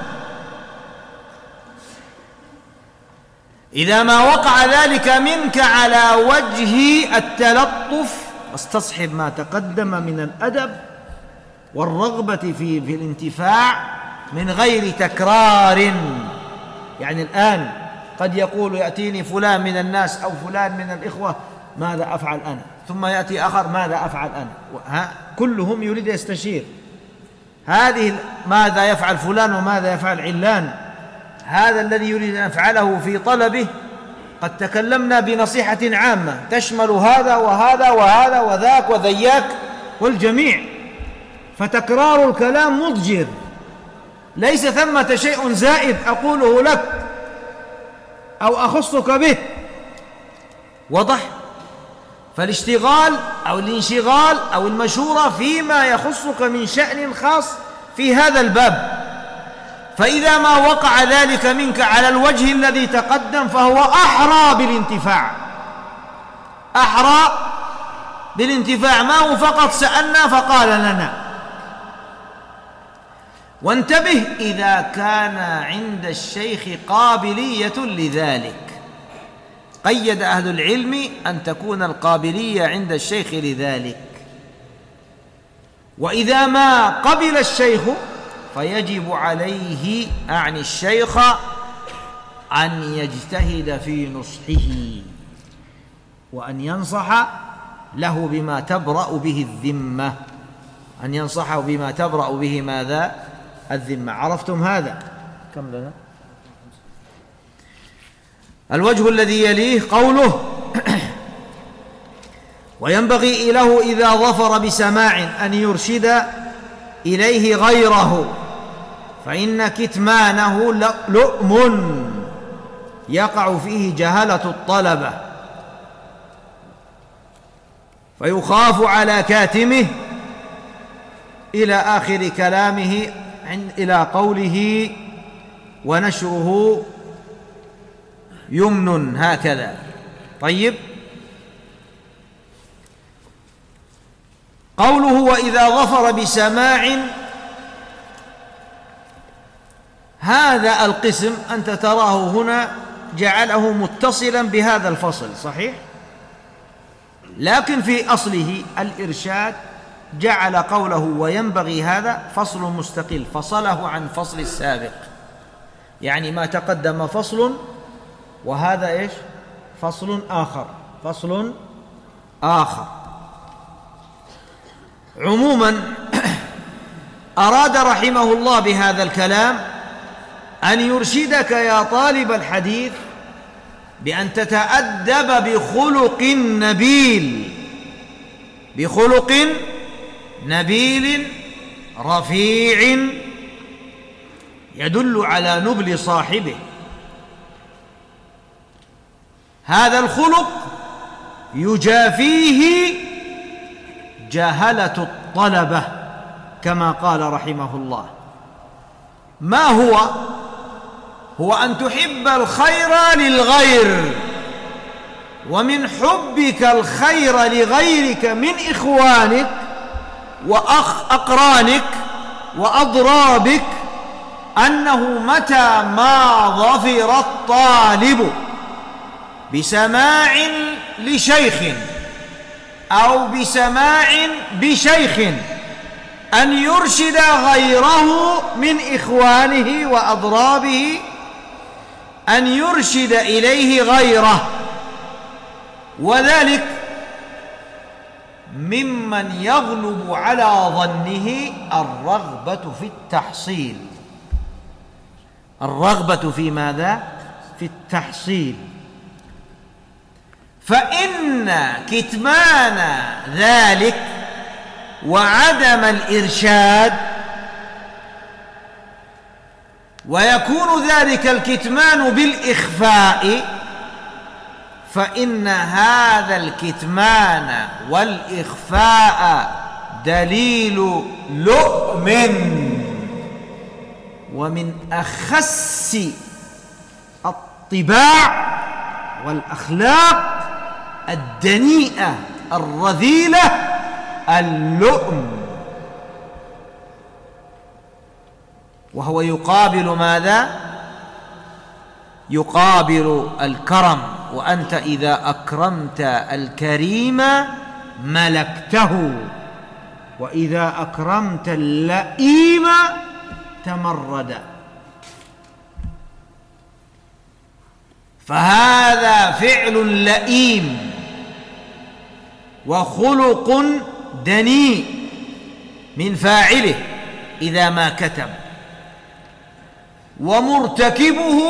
إذا ما وقع ذلك منك على وجه التلطف، استصحب ما تقدم من الأدب والرغبة في, في الانتفاع من غير تكرار. يعني الآن قد يقول: يأتيني فلان من الناس أو فلان من الإخوة، ماذا أفعل أنا؟ ثم يأتي آخر: ماذا أفعل أنا؟ كلهم يريد يستشير. هذه ماذا يفعل فلان وماذا يفعل علان، هذا الذي يريد أن يفعله في طلبه. قد تكلمنا بنصيحة عامة تشمل هذا وهذا وهذا وذاك وذياك والجميع، فتكرار الكلام مضجر، ليس ثمة شيء زائد أقوله لك أو أخصك به. وضح؟ فالاشتغال أو الانشغال أو المشورة فيما يخصك من شأن خاص في هذا الباب. فإذا ما وقع ذلك منك على الوجه الذي تقدم فهو أحرى بالانتفاع، أحرى بالانتفاع. ما هو فقط سألنا فقال لنا. وانتبه: إذا كان عند الشيخ قابلية لذلك. قيد أهل العلم أن تكون القابلية عند الشيخ لذلك. وإذا ما قبل الشيخ فيجب عليه، أعني الشيخ، أن يجتهد في نصحه وأن ينصح له بما تبرأ به الذمة، أن ينصحه بما تبرأ به ماذا؟ الذمة. عرفتم هذا؟ كم لنا؟ الوجه الذي يليه قوله: وينبغي له إذا ظفر بسماع أن يرشد إليه غيره، فإن كتمانه لؤم يقع فيه جهلة الطلبة، فيخاف على كاتمه إلى آخر كلامه، إلى قوله: ونشره يمن هكذا. طيب، قوله وإذا ظفر بسماع، هذا القسم أنت تراه هنا جعله متصلا بهذا الفصل، صحيح؟ لكن في أصله الإرشاد جعل قوله وينبغي هذا فصل مستقل، فصله عن فصل السابق، يعني ما تقدم فصل وهذا إيش؟ فصل آخر، فصل آخر. عموما أراد رحمه الله بهذا الكلام أن يرشدك يا طالب الحديث بأن تتأدب بخلق نبيل، بخلق نبيل رفيع يدل على نبل صاحبه. هذا الخلق يجافيه جهلة الطلبة كما قال رحمه الله. ما هو؟ هو أن تحب الخير للغير، ومن حبك الخير لغيرك من إخوانك وأقرانك وأضرابك أنه متى ما ظفر الطالب بسماع لشيخ أو بسماع بشيخ أن يرشد غيره من إخوانه وأضرابه، أن يرشد إليه غيره، وذلك ممن يغلب على ظنه الرغبة في التحصيل. الرغبة في ماذا؟ في التحصيل. فإن كتمان ذلك وعدم الإرشاد، ويكون ذلك الكتمان بالإخفاء، فإن هذا الكتمان والإخفاء دليل لؤم ومن أخس الطباع والأخلاق الدنيئة الرذيلة اللؤم، وهو يقابل ماذا؟ يقابل الكرم، وأنت إذا أكرمت الكريم ملكته، وإذا أكرمت اللئيم تمرد. فهذا فعل لئيم وخلق دنيء من فاعله إذا ما كتم، ومرتكبه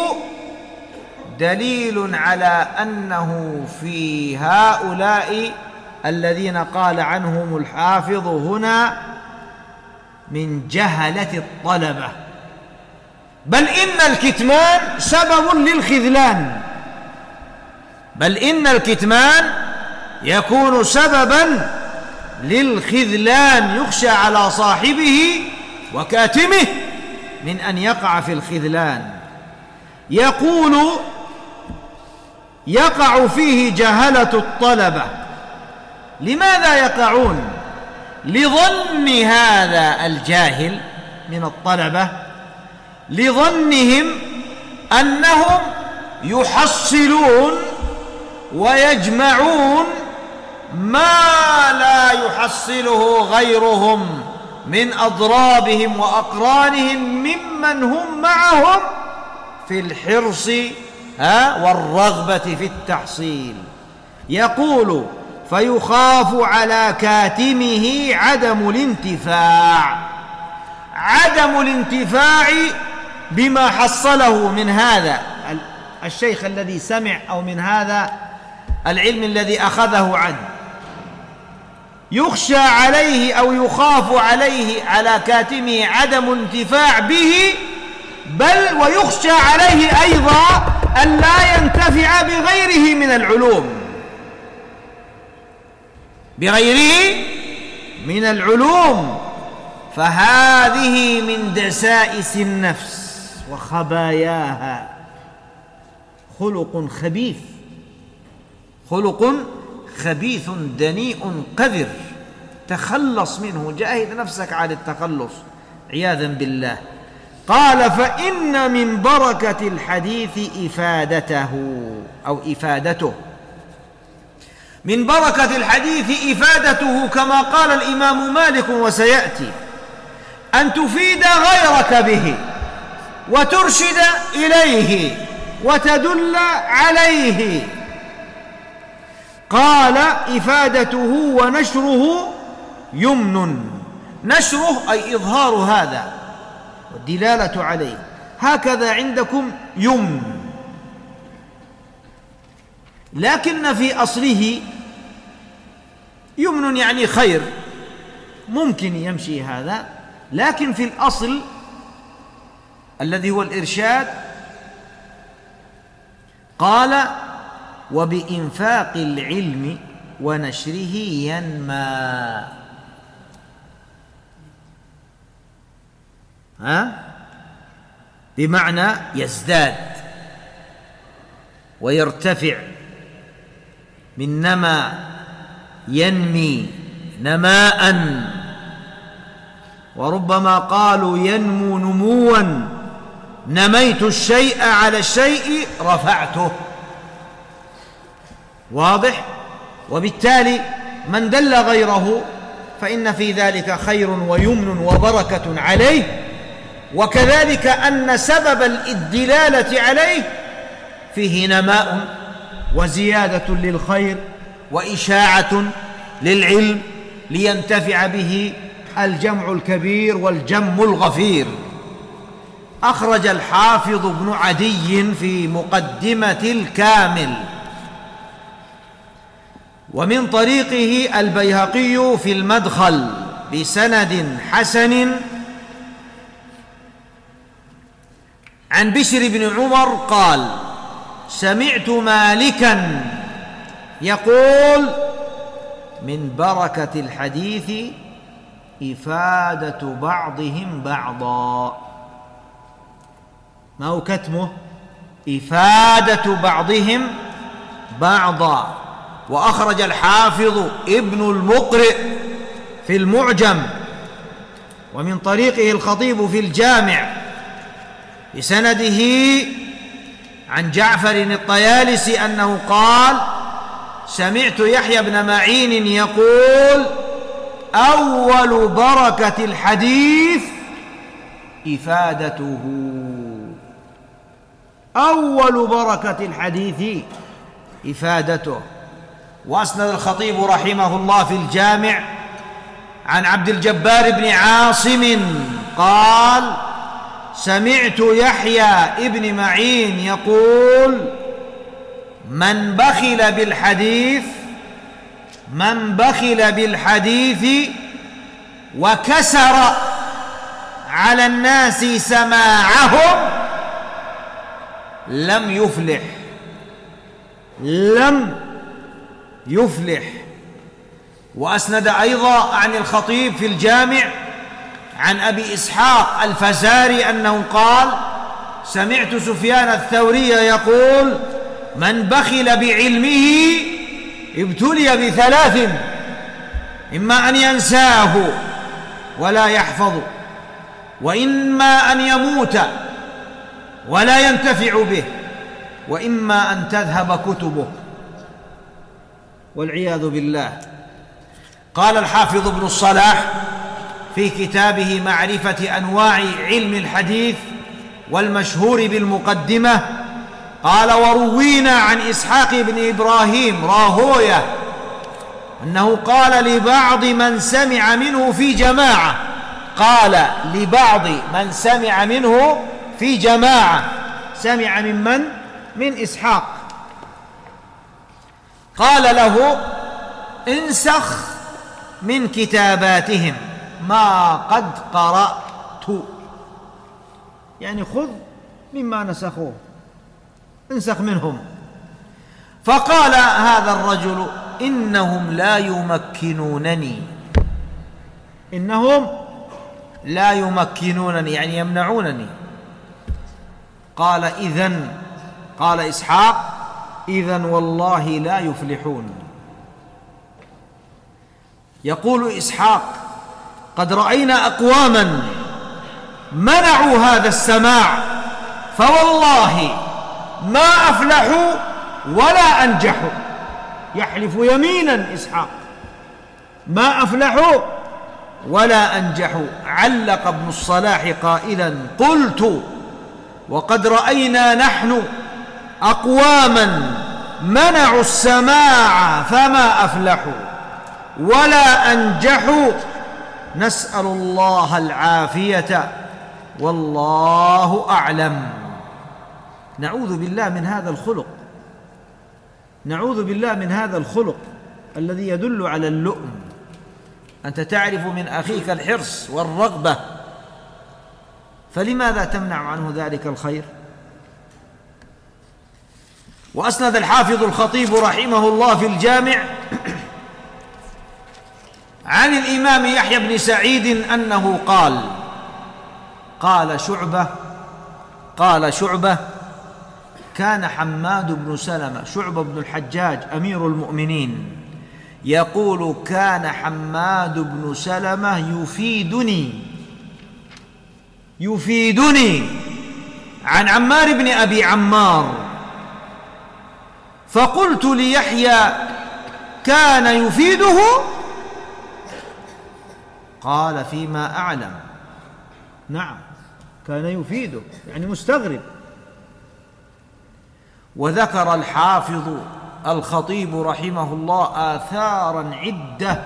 دليل على أنه في هؤلاء الذين قال عنهم الحافظ هنا من جهلة الطلبة. بل إن الكتمان سبب للخذلان، بل إن الكتمان يكون سببا للخذلان، يخشى على صاحبه وكاتمه من أن يقع في الخذلان. يقول يقع فيه جهلة الطلبة. لماذا يقعون؟ لظن هذا الجاهل من الطلبة، لظنهم أنهم يحصلون ويجمعون ما لا يحصله غيرهم من أضرابهم وأقرانهم ممن هم معهم في الحرص والرغبة في التحصيل. يقول فيخاف على كاتمه عدم الانتفاع، عدم الانتفاع بما حصله من هذا الشيخ الذي سمع أو من هذا العلم الذي أخذه عنه. يخشى عليه أو يخاف عليه على كاتمه عدم انتفاع به، بل ويخشى عليه أيضا أن لا ينتفع بغيره من العلوم، بغيره من العلوم. فهذه من دسائس النفس وخباياها، خلق خبيث، خلق خبيث دنيء قذر، تخلص منه، جاهد نفسك على التخلص عياذا بالله. قال: فإن من بركة الحديث إفادته أو إفادته، من بركة الحديث إفادته كما قال الإمام مالك وسيأتي، أن تفيد غيرك به وترشد إليه وتدل عليه. قال: إفادته ونشره يمن، نشره أي إظهار هذا والدلالة عليه، هكذا عندكم يمن، لكن في أصله يمن يعني خير، ممكن يمشي هذا، لكن في الأصل الذي هو الإرشاد قال: وبإنفاق العلم ونشره ينمى. ها؟ بمعنى يزداد ويرتفع، من نمى ينمي نماء، وربما قالوا ينمو نموا، نميت الشيء على الشيء رفعته. واضح؟ وبالتالي من دل غيره فإن في ذلك خير ويمن وبركة عليه، وكذلك أن سبب الدلالة عليه فيه نماء وزيادة للخير وإشاعة للعلم لينتفع به الجمع الكبير والجم الغفير. أخرج الحافظ ابن عدي في مقدمة الكامل، ومن طريقه البيهقي في المدخل بسند حسن عن بشر بن عمر قال: سمعت مالكا يقول: من بركة الحديث إفادة بعضهم بعضا. ما هو كتمه؟ إفادة بعضهم بعضا. وأخرج الحافظ ابن المقرئ في المعجم، ومن طريقه الخطيب في الجامع بسنده عن جعفر الطيالسي أنه قال: سمعت يحيى بن معين يقول: أول بركة الحديث إفادته. أول بركة الحديث إفادته. وأسند الخطيب رحمه الله في الجامع عن عبد الجبار بن عاصم قال: سمعت يحيى ابن معين يقول: من بخل بالحديث من بخل بالحديث وكسر على الناس سماعهم لم يفلح لم يفلح. وأسند أيضا عن الخطيب في الجامع عن أبي إسحاق الفزاري أنه قال: سمعت سفيان الثوري يقول: من بخل بعلمه ابتلي بثلاث: إما أن ينساه ولا يحفظ، وإما أن يموت ولا ينتفع به، وإما أن تذهب كتبه، والعياذ بالله. قال الحافظ ابن الصلاح في كتابه معرفة أنواع علم الحديث والمشهور بالمقدمة قال: وروينا عن إسحاق بن إبراهيم راهوية أنه قال لبعض من سمع منه في جماعة قال لبعض من سمع منه في جماعة سمع من من؟ من إسحاق. قال له: انسخ من كتاباتهم ما قد قرأت، يعني خذ مما نسخوه، انسخ منهم. فقال هذا الرجل: إنهم لا يمكنونني إنهم لا يمكنونني يعني يمنعونني. قال: إذن قال إسحاق: إذن والله لا يفلحون. يقول إسحاق: قد رأينا أقواما منعوا هذا السماع فوالله ما أفلحوا ولا أنجحوا. يحلف يمينا إسحاق: ما أفلحوا ولا أنجحوا. علق ابن الصلاح قائلا: قلت: وقد رأينا نحن أقواما منعوا السماع فما أفلحوا ولا أنجحوا، نسأل الله العافية والله أعلم. نعوذ بالله من هذا الخلق، نعوذ بالله من هذا الخلق الذي يدل على اللؤم. أنت تعرف من أخيك الحرص والرغبة، فلماذا تمنع عنه ذلك الخير؟ وأسند الحافظ الخطيب رحمه الله في الجامع عن الإمام يحيى بن سعيد أنه قال: قال شعبة قال شعبة كان حماد بن سلمة، شعبة بن الحجاج أمير المؤمنين، يقول: كان حماد بن سلمة يفيدني يفيدني عن عمار بن أبي عمار، فقلت ليحيى: كان يفيده؟ قال: فيما أعلم نعم كان يفيده، يعني مستغرب. وذكر الحافظ الخطيب رحمه الله آثارا عدة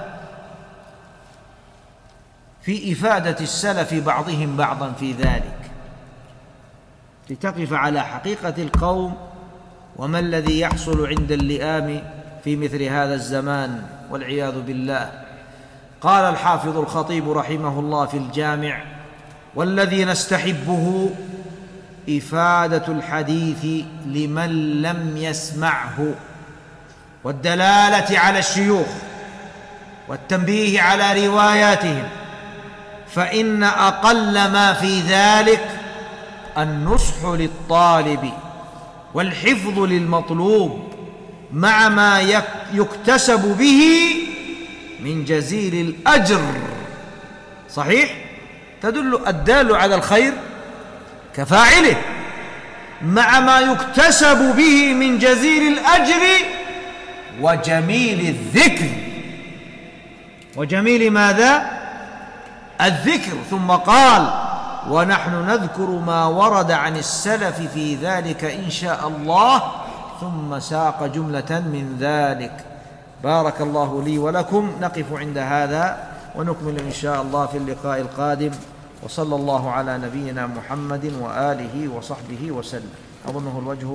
في إفادة السلف بعضهم بعضا في ذلك، لتقف على حقيقة القوم وما الذي يحصل عند اللئام في مثل هذا الزمان والعياذ بالله. قال الحافظ الخطيب رحمه الله في الجامع: والذي نستحبه إفادة الحديث لمن لم يسمعه، والدلالة على الشيوخ والتنبيه على رواياتهم، فإن أقل ما في ذلك النصح للطالب والحفظ للمطلوب مع ما يكتسب به من جزيل الأجر. صحيح؟ تدل الدال على الخير كفاعله، مع ما يكتسب به من جزيل الأجر وجميل الذكر. وجميل ماذا؟ الذكر. ثم قال: ونحن نذكر ما ورد عن السلف في ذلك إن شاء الله، ثم ساق جملة من ذلك. بارك الله لي ولكم. نقف عند هذا ونكمل إن شاء الله في اللقاء القادم، وصلى الله على نبينا محمد وآله وصحبه وسلم. أظنه الوجه